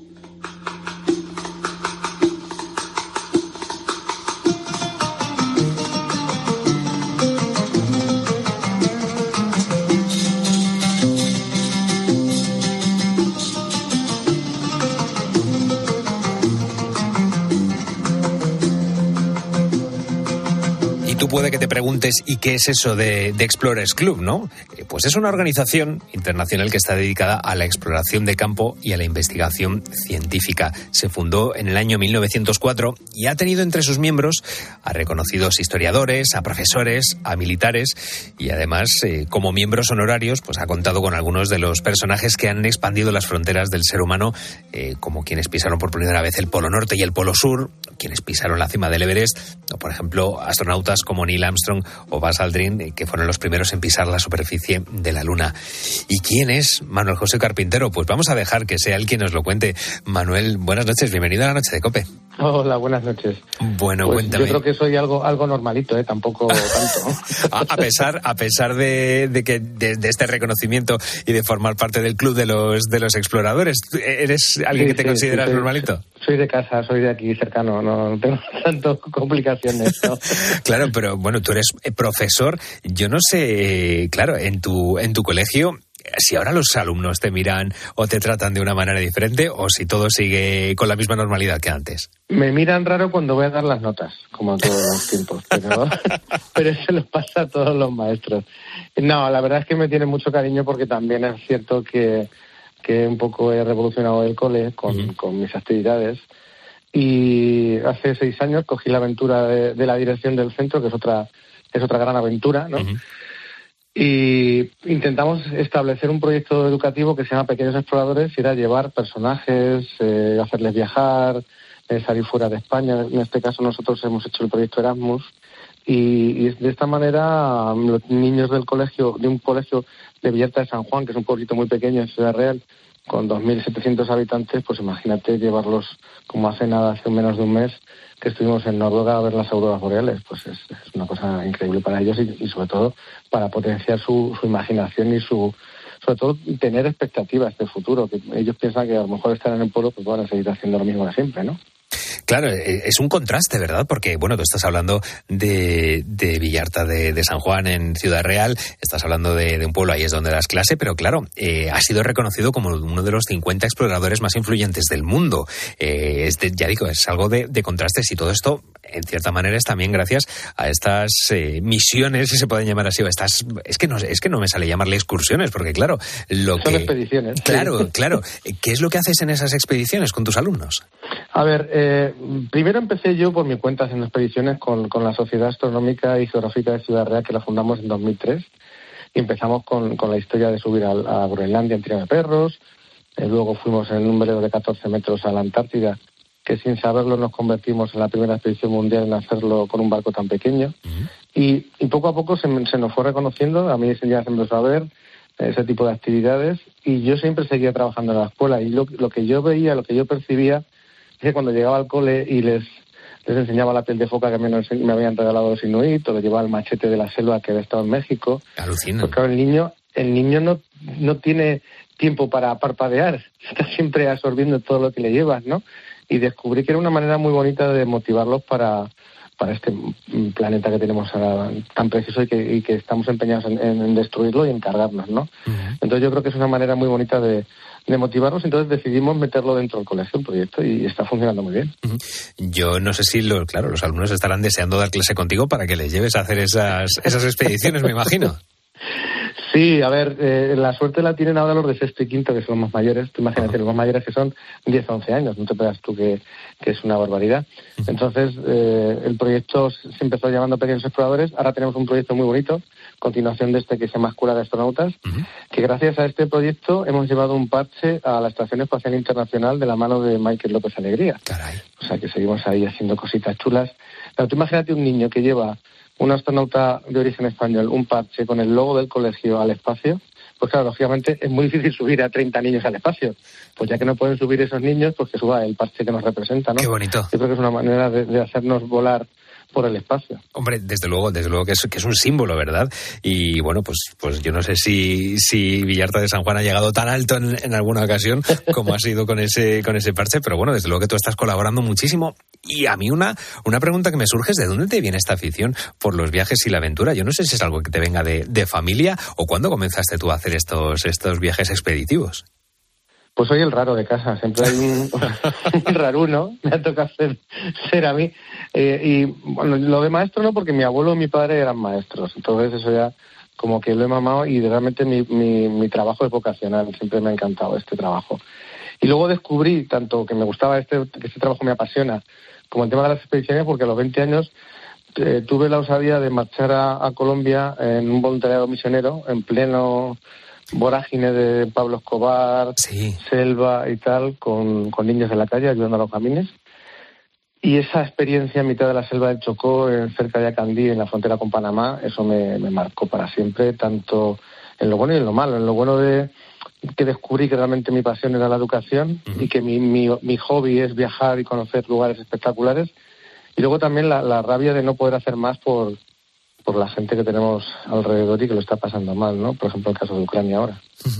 Speaker 11: Puede que te preguntes, ¿y qué es eso de, de Explorers Club, no? Eh, pues es una organización internacional que está dedicada a la exploración de campo y a la investigación científica. Se fundó en el año mil novecientos cuatro y ha tenido entre sus miembros a reconocidos historiadores, a profesores, a militares y además, eh, como miembros honorarios, pues ha contado con algunos de los personajes que han expandido las fronteras del ser humano, eh, como quienes pisaron por primera vez el Polo Norte y el Polo Sur, quienes pisaron la cima del Everest, o por ejemplo, astronautas como Neil Armstrong o Buzz Aldrin, que fueron los primeros en pisar la superficie de la Luna. ¿Y quién es Manuel José Carpintero? Pues vamos a dejar que sea él quien nos lo cuente. Manuel, buenas noches, bienvenido a la Noche de COPE.
Speaker 9: Hola, buenas noches.
Speaker 11: Bueno,
Speaker 9: pues
Speaker 11: cuéntame.
Speaker 9: Yo creo que soy algo algo normalito, ¿eh? Tampoco tanto.
Speaker 11: a, a pesar a pesar de, de que de, de este reconocimiento y de formar parte del club de los de los exploradores, ¿eres alguien sí, que te sí, consideras
Speaker 9: sí, soy,
Speaker 11: normalito?
Speaker 9: Soy de casa, soy de aquí cercano, no tengo tantas complicaciones, ¿no?
Speaker 11: Claro, pero bueno, tú eres profesor. Yo no sé, claro, en tu en tu colegio si ahora los alumnos te miran o te tratan de una manera diferente o si todo sigue con la misma normalidad que antes.
Speaker 9: Me miran raro cuando voy a dar las notas, como a todos los tiempos, pero, pero eso les pasa a todos los maestros. No, la verdad es que me tienen mucho cariño porque también es cierto que, que un poco he revolucionado el cole con, uh-huh. con mis actividades. Y hace seis años cogí la aventura de, de la dirección del centro, que es otra es otra gran aventura, ¿no? Uh-huh. Y intentamos establecer un proyecto educativo que se llama Pequeños Exploradores, y era llevar personajes, eh, hacerles viajar, eh, salir fuera de España. En este caso nosotros hemos hecho el proyecto Erasmus, y, y de esta manera los niños del colegio, de un colegio de Villarta de San Juan, que es un pueblito muy pequeño en Ciudad Real, con dos mil setecientos habitantes, pues imagínate llevarlos, como hace nada, hace menos de un mes, que estuvimos en Noruega a ver las auroras boreales. Pues es, es una cosa increíble para ellos y, y sobre todo para potenciar su, su imaginación y su, sobre todo tener expectativas de futuro, que ellos piensan que a lo mejor estarán en el pueblo, pues van a seguir haciendo lo mismo de siempre, ¿no?
Speaker 11: Claro, es un contraste, ¿verdad? Porque, bueno, tú estás hablando de, de Villarta de, de San Juan en Ciudad Real, estás hablando de, de un pueblo, ahí es donde das clase, pero claro, eh, ha sido reconocido como uno de los cincuenta exploradores más influyentes del mundo. Eh, este, ya digo, es algo de, de contrastes, y todo esto, en cierta manera, es también gracias a estas eh, misiones, si se pueden llamar así, o estas, es que no es que no me sale llamarle excursiones, porque claro, lo
Speaker 9: Son
Speaker 11: que...
Speaker 9: expediciones.
Speaker 11: Claro, claro. ¿Qué es lo que haces en esas expediciones con tus alumnos?
Speaker 9: A ver, eh, primero empecé yo por mi cuenta haciendo expediciones con, con la Sociedad Astronómica y Geográfica de Ciudad Real, que la fundamos en dos mil tres, y empezamos con, con la historia de subir a, a Groenlandia en tira de perros, eh, luego fuimos en un velero de catorce metros a la Antártida, que sin saberlo nos convertimos en la primera expedición mundial en hacerlo con un barco tan pequeño, uh-huh. y, y poco a poco se, se nos fue reconociendo, a mí ya se empezó a ver ese tipo de actividades, y yo siempre seguía trabajando en la escuela, y lo, lo que yo veía, lo que yo percibía, es que cuando llegaba al cole y les, les enseñaba la piel de foca que me, me habían regalado los inuit, o les llevaba el machete de la selva que había estado en México.
Speaker 11: Alucina.
Speaker 9: Porque claro, el niño, el niño no, no tiene tiempo para parpadear, está siempre absorbiendo todo lo que le llevas, ¿no? Y descubrí que era una manera muy bonita de motivarlos para, para este planeta que tenemos ahora tan precioso y que, y que estamos empeñados en, en destruirlo y en cargarnos, ¿no? Uh-huh. Entonces yo creo que es una manera muy bonita de de motivarnos, entonces decidimos meterlo dentro del colegio, el proyecto, y está funcionando muy bien.
Speaker 11: Yo no sé si, lo, claro, los alumnos estarán deseando dar clase contigo para que les lleves a hacer esas, esas expediciones, me imagino.
Speaker 9: Sí, a ver, eh, la suerte la tienen ahora los de sexto y quinto, que son los más mayores. Tú imagínate, uh-huh. los más mayores que son diez a once años, no te pegas tú que, que es una barbaridad. Uh-huh. Entonces, eh, el proyecto se empezó llamando Pequeños Exploradores, ahora tenemos un proyecto muy bonito, continuación de este que se llama Escuela de Astronautas, uh-huh. que gracias a este proyecto hemos llevado un parche a la Estación Espacial Internacional de la mano de Michael López Alegría.
Speaker 11: Caray.
Speaker 9: O sea que seguimos ahí haciendo cositas chulas. Pero tú imagínate un niño que lleva un astronauta de origen español, un parche con el logo del colegio al espacio, pues claro, lógicamente es muy difícil subir a treinta niños al espacio. Pues ya que no pueden subir esos niños, pues que suba el parche que nos representa, ¿no?
Speaker 11: Qué bonito.
Speaker 9: Yo creo que es una manera de, de hacernos volar por el espacio.
Speaker 11: Hombre, desde luego, desde luego que es, que es un símbolo, ¿verdad? Y bueno, pues, pues yo no sé si, si Villarta de San Juan ha llegado tan alto en, en alguna ocasión como ha sido con ese, con ese parche, pero bueno, desde luego que tú estás colaborando muchísimo. Y a mí una, una pregunta que me surge es: ¿de dónde te viene esta afición por los viajes y la aventura? Yo no sé si es algo que te venga de, de familia, o cuándo comenzaste tú a hacer estos, estos viajes expeditivos.
Speaker 9: Pues soy el raro de casa, siempre hay un, un raruno, me ha tocado ser, ser a mí. Eh, y bueno, lo de maestro no, porque mi abuelo y mi padre eran maestros, entonces eso ya como que lo he mamado, y realmente mi, mi, mi trabajo es vocacional, siempre me ha encantado este trabajo. Y luego descubrí tanto que me gustaba este, que este trabajo me apasiona, como el tema de las expediciones, porque a los veinte años eh, tuve la osadía de marchar a, a Colombia en un voluntariado misionero, en pleno vorágine de Pablo Escobar,
Speaker 11: sí.
Speaker 9: selva y tal, con, con niños de la calle ayudando a los gamines. Y esa experiencia en mitad de la selva del Chocó, en, cerca de Acandí, en la frontera con Panamá, eso me, me marcó para siempre, tanto en lo bueno y en lo malo. En lo bueno de que descubrí que realmente mi pasión era la educación, uh-huh. y que mi, mi, mi hobby es viajar y conocer lugares espectaculares. Y luego también la, la rabia de no poder hacer más por, por la gente que tenemos alrededor y que lo está pasando mal, ¿no? Por ejemplo, el caso de Ucrania ahora.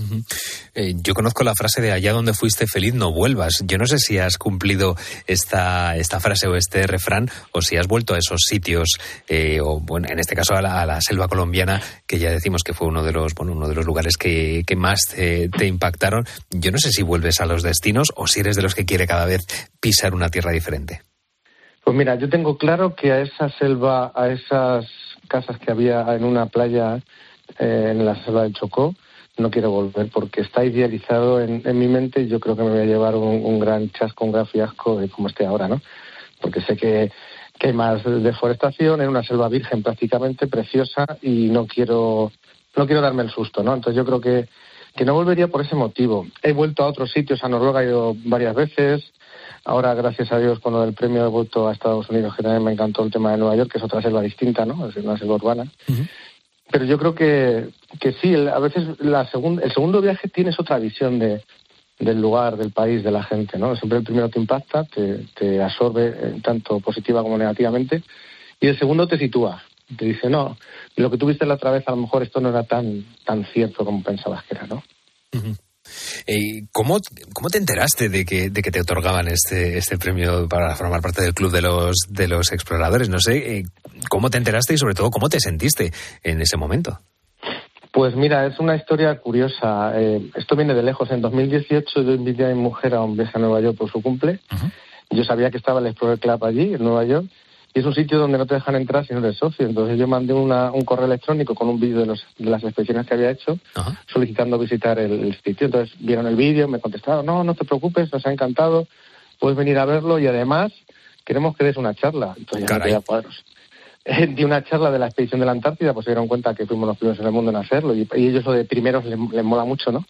Speaker 11: Eh, yo conozco la frase de allá donde fuiste feliz no vuelvas. Yo no sé si has cumplido esta esta frase o este refrán, o si has vuelto a esos sitios, eh, o bueno, en este caso a la, a la selva colombiana, que ya decimos que fue uno de los bueno uno de los lugares que, que más te, te impactaron. Yo no sé si vuelves a los destinos o si eres de los que quiere cada vez pisar una tierra diferente.
Speaker 9: Pues mira, yo tengo claro que a esa selva, a esas casas que había en una playa eh, en la selva del Chocó, no quiero volver porque está idealizado en, en mi mente y yo creo que me voy a llevar un, un gran chasco, un gran fiasco de como esté ahora, ¿no? Porque sé que, que hay más deforestación, en una selva virgen prácticamente, preciosa, y no quiero no quiero darme el susto, ¿no? Entonces yo creo que, que no volvería por ese motivo. He vuelto a otros sitios, a Noruega he ido varias veces. Ahora, gracias a Dios, con lo del premio he vuelto a Estados Unidos, que también me encantó el tema de Nueva York, que es otra selva distinta, ¿no? Es una selva urbana. Uh-huh. Pero yo creo que, que sí, el, a veces la segun, el segundo viaje tienes otra visión de, del lugar, del país, de la gente, ¿no? Siempre el primero te impacta, te, te absorbe eh, tanto positiva como negativamente, y el segundo te sitúa. Te dice, no, lo que tuviste la otra vez, a lo mejor esto no era tan, tan cierto como pensabas que era, ¿no?
Speaker 11: Uh-huh. Eh, ¿cómo, ¿Cómo te enteraste de que, de que te otorgaban este, este premio para formar parte del club de los, de los exploradores? No sé, eh, ¿cómo te enteraste y sobre todo cómo te sentiste en ese momento?
Speaker 9: Pues mira, es una historia curiosa. Eh, esto viene de lejos. En dos mil dieciocho yo invité a mi mujer a un viaje a Nueva York por su cumple. Uh-huh. Yo sabía que estaba el Explorer Club allí, en Nueva York. Y es un sitio donde no te dejan entrar si no eres socio. Entonces yo mandé una, un correo electrónico con un vídeo de, los, de las expediciones que había hecho, uh-huh, solicitando visitar el, el sitio. Entonces vieron el vídeo, me contestaron, no, no te preocupes, nos ha encantado, puedes venir a verlo y además queremos que des una charla. Entonces ya me quedé a cuadros. Eh, di una charla de la expedición de la Antártida, pues se dieron cuenta que fuimos los primeros en el mundo en hacerlo y, y ellos lo de primeros les, les mola mucho, ¿no?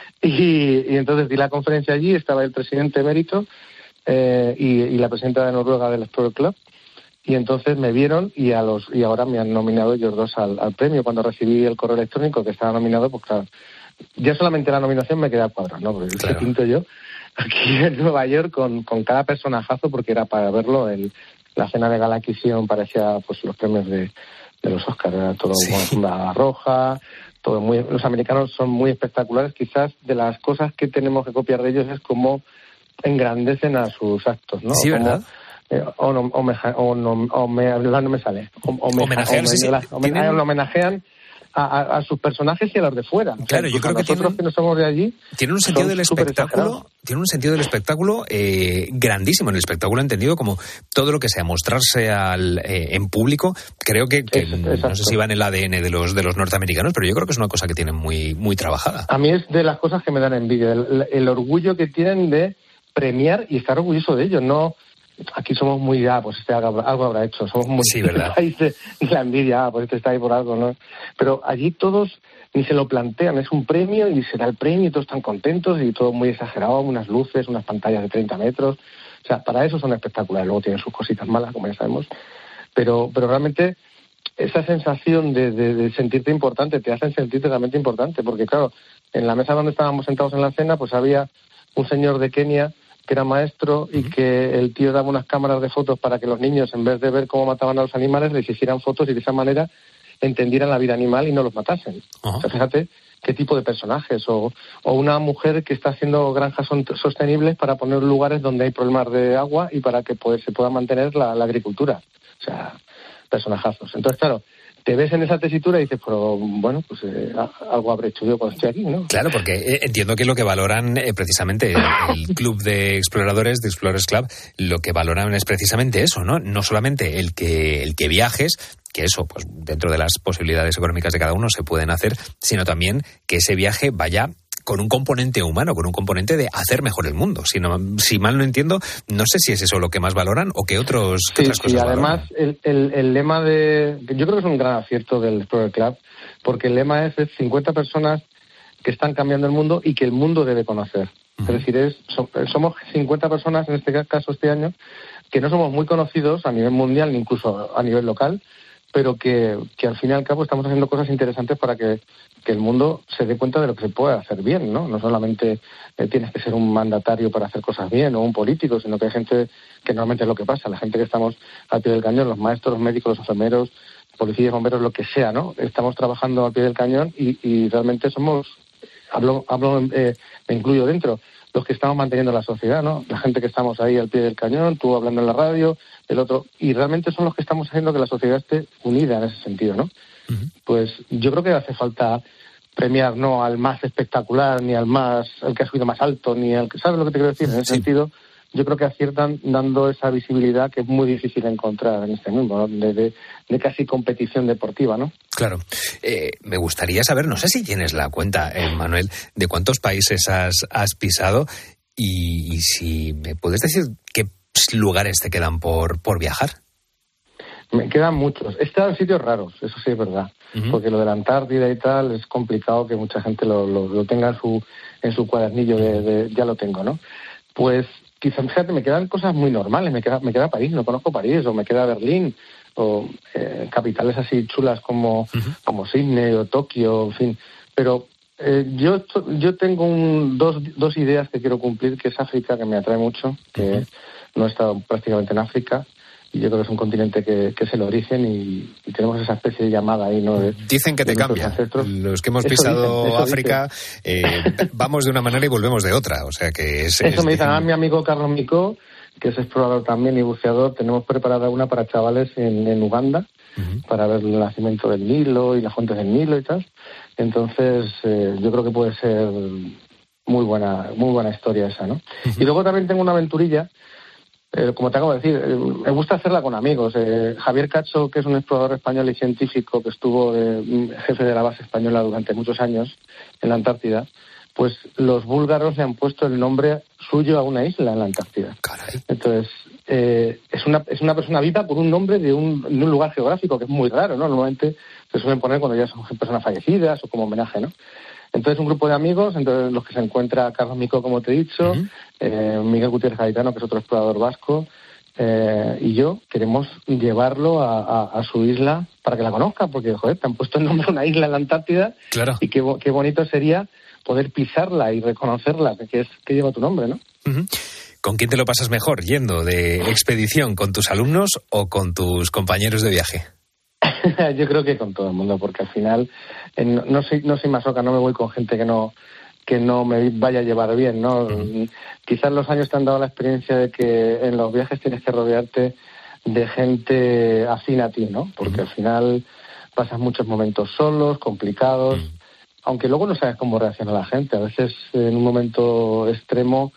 Speaker 9: Y, y entonces di la conferencia allí, estaba el presidente emérito eh, y, y la presidenta de Noruega del Explorer Club. Y entonces me vieron y a los y ahora me han nominado ellos dos al, al premio. Cuando recibí el correo electrónico que estaba nominado, pues claro, ya solamente la nominación me quedé a cuadros, ¿no? Porque claro, pinto yo aquí en Nueva York con, con cada personajazo, porque era para verlo. El, la cena de gala que hicieron parecía pues los premios de, de los Oscars, era todo sí, una alfombra roja, todo muy. Los americanos son muy espectaculares. Quizás de las cosas que tenemos que copiar de ellos es cómo engrandecen a sus actos, ¿no?
Speaker 11: Sí, ¿verdad?
Speaker 9: Como, Eh, o no, o me, o no, o me, no me sale. O, o me,
Speaker 11: homenajean,
Speaker 9: o me,
Speaker 11: sí,
Speaker 9: la,
Speaker 11: sí.
Speaker 9: homenajean, homenajean a, a, a sus personajes y a los de fuera.
Speaker 11: Claro,
Speaker 9: o sea,
Speaker 11: yo creo que
Speaker 9: nosotros
Speaker 11: tienen,
Speaker 9: que no somos de allí,
Speaker 11: tiene un sentido del espectáculo, tiene un sentido del espectáculo eh, grandísimo. En el espectáculo entendido como todo lo que sea mostrarse al eh, en público. Creo que, que es, no sé si va en el A D N de los de los norteamericanos, pero yo creo que es una cosa que tienen muy muy trabajada.
Speaker 9: A mí es de las cosas que me dan envidia, el, el orgullo que tienen de premiar y estar orgulloso de ellos, no. Aquí somos muy, ah, pues este algo, algo habrá hecho, somos muy
Speaker 11: sí, ¿verdad?
Speaker 9: país de, de la envidia, ah, pues este está ahí por algo, ¿no? Pero allí todos ni se lo plantean, es un premio y se da el premio y todos están contentos y todo muy exagerado, unas luces, unas pantallas de treinta metros, o sea, para eso son espectaculares, luego tienen sus cositas malas, como ya sabemos, pero, pero realmente esa sensación de, de, de sentirte importante, te hacen sentirte realmente importante, porque claro, en la mesa donde estábamos sentados en la cena, pues había un señor de Kenia que era maestro y que el tío daba unas cámaras de fotos para que los niños, en vez de ver cómo mataban a los animales, les hicieran fotos y de esa manera entendieran la vida animal y no los matasen. Uh-huh. O sea, fíjate qué tipo de personajes. O, o una mujer que está haciendo granjas sostenibles para poner lugares donde hay problemas de agua y para que pues, se pueda mantener la, la agricultura. O sea, personajazos. Entonces, claro, te ves en esa tesitura y dices, pero bueno, pues eh, algo habré hecho yo cuando estoy aquí, ¿no?
Speaker 11: Claro, porque eh, entiendo que lo que valoran eh, precisamente el, el club de exploradores, de Explorers Club, lo que valoran es precisamente eso, ¿no? No solamente el que el que viajes, que eso, pues dentro de las posibilidades económicas de cada uno se pueden hacer, sino también que ese viaje vaya con un componente humano, con un componente de hacer mejor el mundo. Si, no, si mal no entiendo, no sé si es eso lo que más valoran o qué otros
Speaker 9: sí,
Speaker 11: otras cosas
Speaker 9: y además
Speaker 11: valoran.
Speaker 9: El, el, el lema de... Yo creo que es un gran acierto del Explorer Club, porque el lema es de cincuenta personas que están cambiando el mundo y que el mundo debe conocer. Uh-huh. Es decir, es, somos cincuenta personas, en este caso este año, que no somos muy conocidos a nivel mundial, ni incluso a nivel local, pero que, que al fin y al cabo estamos haciendo cosas interesantes para que, que el mundo se dé cuenta de lo que se puede hacer bien, ¿no? No solamente eh, tienes que ser un mandatario para hacer cosas bien o un político, sino que hay gente que normalmente es lo que pasa, la gente que estamos al pie del cañón, los maestros, los médicos, los enfermeros, policías, bomberos, lo que sea, ¿no? Estamos trabajando al pie del cañón y, y realmente somos, hablo, hablo eh, me incluyo dentro, los que estamos manteniendo la sociedad, ¿no? La gente que estamos ahí al pie del cañón, tú hablando en la radio, el otro, y realmente son los que estamos haciendo que la sociedad esté unida en ese sentido, ¿no? Uh-huh. Pues yo creo que hace falta premiar no al más espectacular, ni al más, al que ha subido más alto, ni al que, ¿sabes lo que te quiero decir? En ese sí. sentido, yo creo que aciertan dando esa visibilidad que es muy difícil de encontrar en este mundo, ¿no? de, de, de casi competición deportiva, ¿no?
Speaker 11: Claro. Eh, me gustaría saber, no sé si tienes la cuenta, eh, Manuel, de cuántos países has, has pisado y, y si me puedes decir qué lugares te quedan por, por viajar.
Speaker 9: Me quedan muchos. He estado en sitios raros, eso sí es verdad, uh-huh. porque lo de la Antártida y tal es complicado que mucha gente lo, lo, lo tenga en su, en su cuadernillo de, de ya lo tengo, ¿no? Pues quizás, fíjate, me quedan cosas muy normales, me queda, me queda París, no conozco París, o me queda Berlín, o eh, capitales así chulas como, uh-huh. como Sydney o Tokio, en fin. Pero eh, yo yo tengo un, dos, dos ideas que quiero cumplir, que es África, que me atrae mucho, que uh-huh. no he estado prácticamente en África, y yo creo que es un continente que, que es el origen y, y tenemos esa especie de llamada ahí, ¿no? De,
Speaker 11: dicen que te cambia. Ancestros. Los que hemos eso pisado dicen, África eh, vamos de una manera y volvemos de otra, o sea que es...
Speaker 9: Eso
Speaker 11: es
Speaker 9: me dice a mi amigo Carlos Micó, que es explorador también y buceador. Tenemos preparada una para chavales en, en Uganda, uh-huh. para ver el nacimiento del Nilo y las fuentes del Nilo y tal. Entonces, eh, yo creo que puede ser muy buena, muy buena historia esa, ¿no? Uh-huh. Y luego también tengo una aventurilla. Eh, como te acabo de decir, eh, me gusta hacerla con amigos. Eh, Javier Cacho, que es un explorador español y científico que estuvo eh, jefe de la base española durante muchos años en la Antártida, pues los búlgaros le han puesto el nombre suyo a una isla en la Antártida.
Speaker 11: Caray.
Speaker 9: Entonces, eh, es una es una persona viva por un nombre de un, de un lugar geográfico, que es muy raro, ¿no? Normalmente se suelen poner cuando ya son personas fallecidas o como homenaje, ¿no? Entonces, un grupo de amigos, entre los que se encuentra Carlos Micó, como te he dicho, uh-huh. eh, Miguel Gutiérrez Gaitano, que es otro explorador vasco, eh, y yo, queremos llevarlo a, a, a su isla para que la conozca, porque, joder, te han puesto el nombre de una isla en la Antártida,
Speaker 11: claro.
Speaker 9: y qué, qué bonito sería poder pisarla y reconocerla, que es que lleva tu nombre, ¿no?
Speaker 11: Uh-huh. ¿Con quién te lo pasas mejor, yendo de expedición, con tus alumnos o con tus compañeros de viaje?
Speaker 9: Yo creo que con todo el mundo, porque al final eh, no, no soy no soy masoca, no me voy con gente que no que no me vaya a llevar bien, ¿no? Uh-huh. Quizás los años te han dado la experiencia de que en los viajes tienes que rodearte de gente afín a ti, ¿no? Porque uh-huh. al final pasas muchos momentos solos, complicados, uh-huh. aunque luego no sabes cómo reacciona la gente. A veces en un momento extremo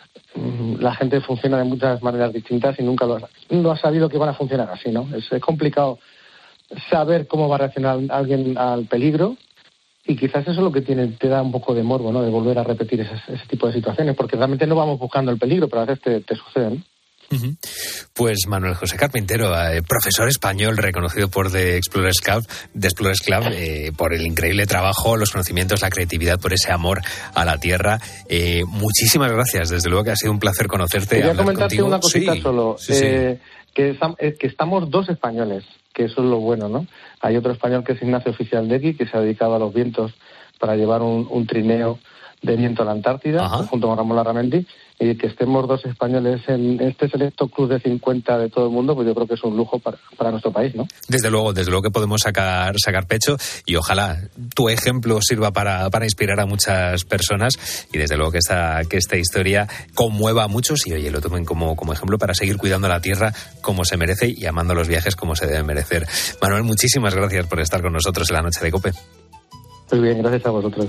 Speaker 9: la gente funciona de muchas maneras distintas y nunca lo has, no has sabido que van a funcionar así, ¿no? Es, es complicado saber cómo va a reaccionar alguien al peligro, y quizás eso es lo que tiene, te da un poco de morbo, ¿no? De volver a repetir ese, ese tipo de situaciones, porque realmente no vamos buscando el peligro, pero a veces te, te suceden.
Speaker 11: Uh-huh. Pues Manuel José Carpintero, eh, profesor español reconocido por The Explorers Club, The Explorers Club eh, por el increíble trabajo, los conocimientos, la creatividad, por ese amor a la tierra. Eh, muchísimas gracias, desde luego que ha sido un placer conocerte.
Speaker 9: Quería comentarte
Speaker 11: contigo.
Speaker 9: una cosita
Speaker 11: sí,
Speaker 9: solo,
Speaker 11: sí,
Speaker 9: eh,
Speaker 11: sí.
Speaker 9: Que, eh, que estamos dos españoles, que eso es lo bueno, ¿no? Hay otro español que es Ignacio Oficial Dequi, que se ha dedicado a los vientos para llevar un, un trineo de viento a la Antártida, Ajá. junto con Ramón Larramendi, y que estemos dos españoles en este selecto club de cincuenta de todo el mundo, pues yo creo que es un lujo para, para nuestro país, ¿no?
Speaker 11: Desde luego, desde luego que podemos sacar sacar pecho, y ojalá tu ejemplo sirva para, para inspirar a muchas personas, y desde luego que esta, que esta historia conmueva a muchos y, oye, lo tomen como, como ejemplo para seguir cuidando la tierra como se merece y amando los viajes como se deben merecer. Manuel, muchísimas gracias por estar con nosotros en la noche de COPE.
Speaker 9: Muy bien, gracias a vosotros.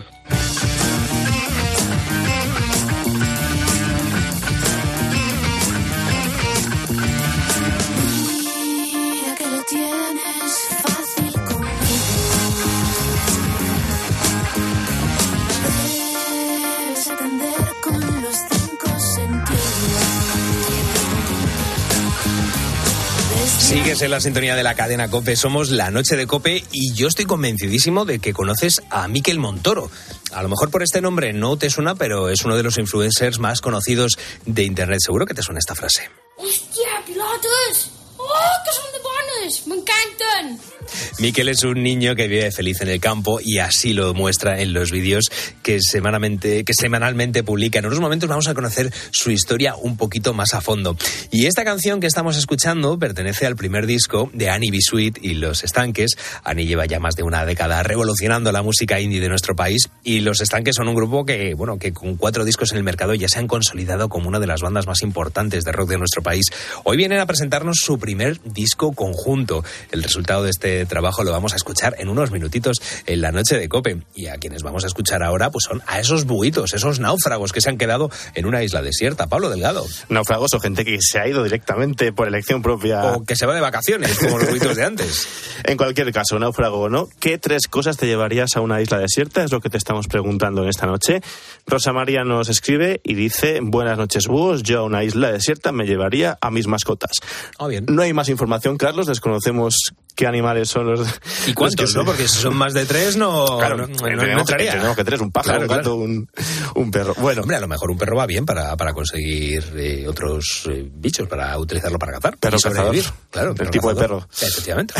Speaker 11: Sigues en la sintonía de la cadena COPE, somos La Noche de COPE, y yo estoy convencidísimo de que conoces a Miquel Montoro. A lo mejor por este nombre no te suena, pero es uno de los influencers más conocidos de Internet. Seguro que te suena esta frase.
Speaker 10: ¡Hostia, pilotos! ¡Oh, que son de bones! ¡Me encantan!
Speaker 11: Miquel es un niño que vive feliz en el campo y así lo muestra en los vídeos que semanalmente, que semanalmente publica. En unos momentos vamos a conocer su historia un poquito más a fondo. Y esta canción que estamos escuchando pertenece al primer disco de Annie B. Sweet y Los Estanques. Annie lleva ya más de una década revolucionando la música indie de nuestro país y Los Estanques son un grupo que, bueno, que con cuatro discos en el mercado ya se han consolidado como una de las bandas más importantes de rock de nuestro país. Hoy vienen a presentarnos su primer disco conjunto. El resultado de este trabajo lo vamos a escuchar en unos minutitos en la noche de COPE. Y a quienes vamos a escuchar ahora pues son a esos buitos, esos náufragos que se han quedado en una isla desierta. Pablo Delgado.
Speaker 15: Náufragos o gente que se ha ido directamente por elección propia.
Speaker 11: O que se va de vacaciones, como los buitos de antes.
Speaker 15: En cualquier caso, náufrago o no, ¿qué tres cosas te llevarías a una isla desierta? Es lo que te estamos preguntando en esta noche. Rosa María nos escribe y dice: buenas noches, búhos, yo a una isla desierta me llevaría a mis mascotas.
Speaker 11: Oh, bien.
Speaker 15: No hay más información, Carlos, desconocemos qué animales son los...
Speaker 11: ¿Y cuántos,
Speaker 15: los
Speaker 11: no? Porque si son más de tres, no,
Speaker 15: claro,
Speaker 11: no, no,
Speaker 15: tenemos,
Speaker 11: no entraría.
Speaker 15: Tenemos que tres, un pájaro,
Speaker 11: claro,
Speaker 15: un gato,
Speaker 11: claro.
Speaker 15: un, un perro. Bueno,
Speaker 11: hombre, a lo mejor un perro va bien para, para conseguir eh, otros eh, bichos, para utilizarlo para cazar.
Speaker 15: Perro cazador.
Speaker 11: Claro,
Speaker 15: el
Speaker 11: perro
Speaker 15: tipo
Speaker 11: cazador.
Speaker 15: de perro.
Speaker 11: Sí, efectivamente.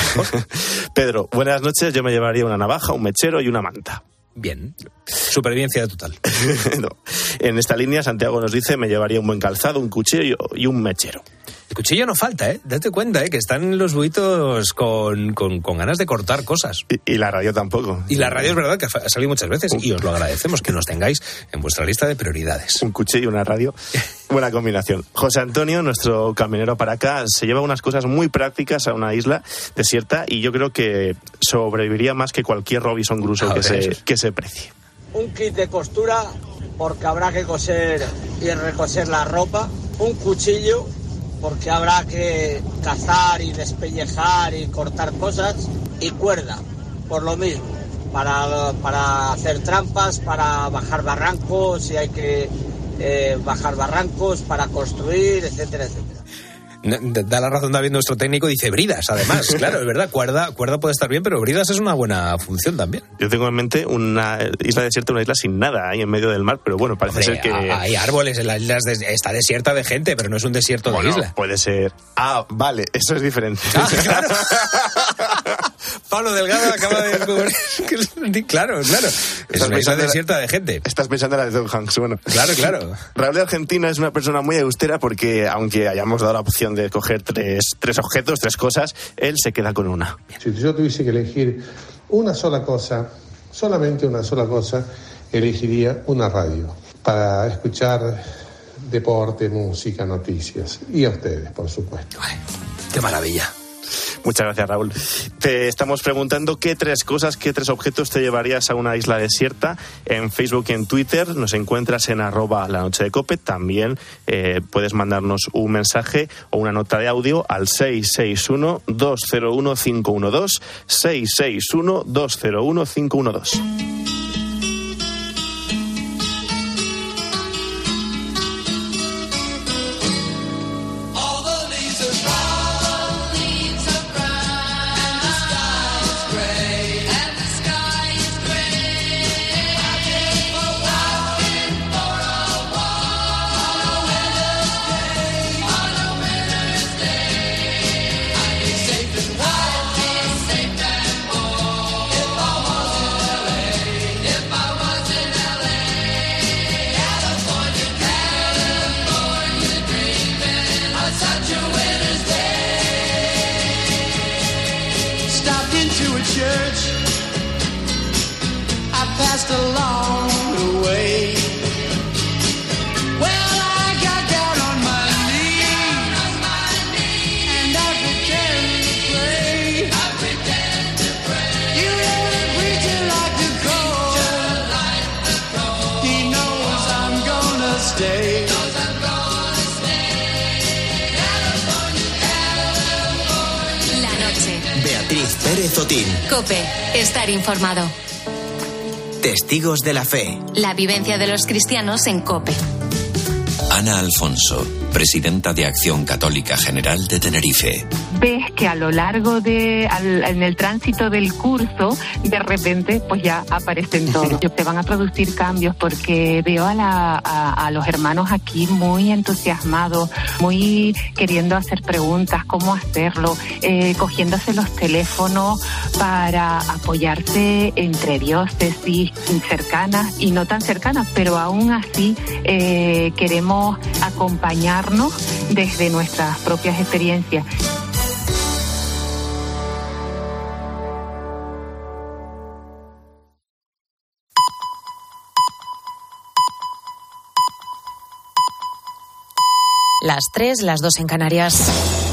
Speaker 15: Pedro, buenas noches, yo me llevaría una navaja, un mechero y una manta.
Speaker 11: Bien. Supervivencia total.
Speaker 15: No. En esta línea, Santiago nos dice: me llevaría un buen calzado, un cuchillo y un mechero.
Speaker 11: El cuchillo no falta, ¿eh? Date cuenta, ¿eh? Que están los buitos con, con, con ganas de cortar cosas.
Speaker 15: Y, y la radio tampoco.
Speaker 11: Y la radio es verdad que ha salido muchas veces y os lo agradecemos que nos tengáis en vuestra lista de prioridades.
Speaker 15: Un cuchillo y una radio. Buena combinación. José Antonio, nuestro camionero para acá, se lleva unas cosas muy prácticas a una isla desierta y yo creo que sobreviviría más que cualquier Robinson Crusoe que se, que se precie.
Speaker 10: Un kit de costura, porque habrá que coser y recoser la ropa. Un cuchillo, porque habrá que cazar y despellejar y cortar cosas. Y cuerda, por lo mismo, para, para hacer trampas, para bajar barrancos, si hay que eh, bajar barrancos, para construir, etcétera, etcétera.
Speaker 11: Da la razón David, nuestro técnico, dice bridas, además. Claro, es verdad, cuerda, cuerda puede estar bien, pero bridas es una buena función también.
Speaker 15: Yo tengo en mente una isla desierta, una isla sin nada ahí en medio del mar, pero bueno, parece
Speaker 11: Hombre,
Speaker 15: ser que...
Speaker 11: hay árboles en las islas, de, está desierta de gente, pero no es un desierto
Speaker 15: bueno,
Speaker 11: de isla.
Speaker 15: Puede ser... Ah, vale, eso es diferente.
Speaker 11: Ah, claro. Pablo Delgado acaba de descubrir. Claro, claro. Es una isla desierta de gente.
Speaker 15: Estás pensando en la de Tom Hanks, bueno.
Speaker 11: Claro, claro.
Speaker 15: Raúl de Argentina es una persona muy austera porque, aunque hayamos dado la opción de coger tres, tres objetos, tres cosas, él se queda con una.
Speaker 12: Si yo tuviese que elegir una sola cosa, solamente una sola cosa, elegiría una radio para escuchar deporte, música, noticias. Y a ustedes, por supuesto.
Speaker 11: Ay, qué maravilla.
Speaker 15: Muchas gracias, Raúl. Te estamos preguntando qué tres cosas, qué tres objetos te llevarías a una isla desierta. En Facebook y en Twitter nos encuentras en arroba la noche de COPE. También eh, puedes mandarnos un mensaje o una nota de audio al seis seis uno, dos cero uno, cinco uno dos, seis seis uno, dos cero uno, cinco uno dos.
Speaker 2: Pérez Otín.
Speaker 3: COPE. Estar informado.
Speaker 2: Testigos de la fe.
Speaker 3: La vivencia de los cristianos en COPE.
Speaker 16: Ana Alfonso,
Speaker 2: presidenta de Acción Católica General de Tenerife.
Speaker 16: Ves que a lo largo de, al, en el tránsito del curso, de repente, pues ya aparecen todos. Te van a producir cambios porque veo a, la, a, a los hermanos aquí muy entusiasmados, muy queriendo hacer preguntas, cómo hacerlo, eh, cogiéndose los teléfonos para apoyarse entre diócesis cercanas y no tan cercanas, pero aún así eh, queremos acompañarnos desde nuestras propias experiencias.
Speaker 3: Las tres, las dos en Canarias.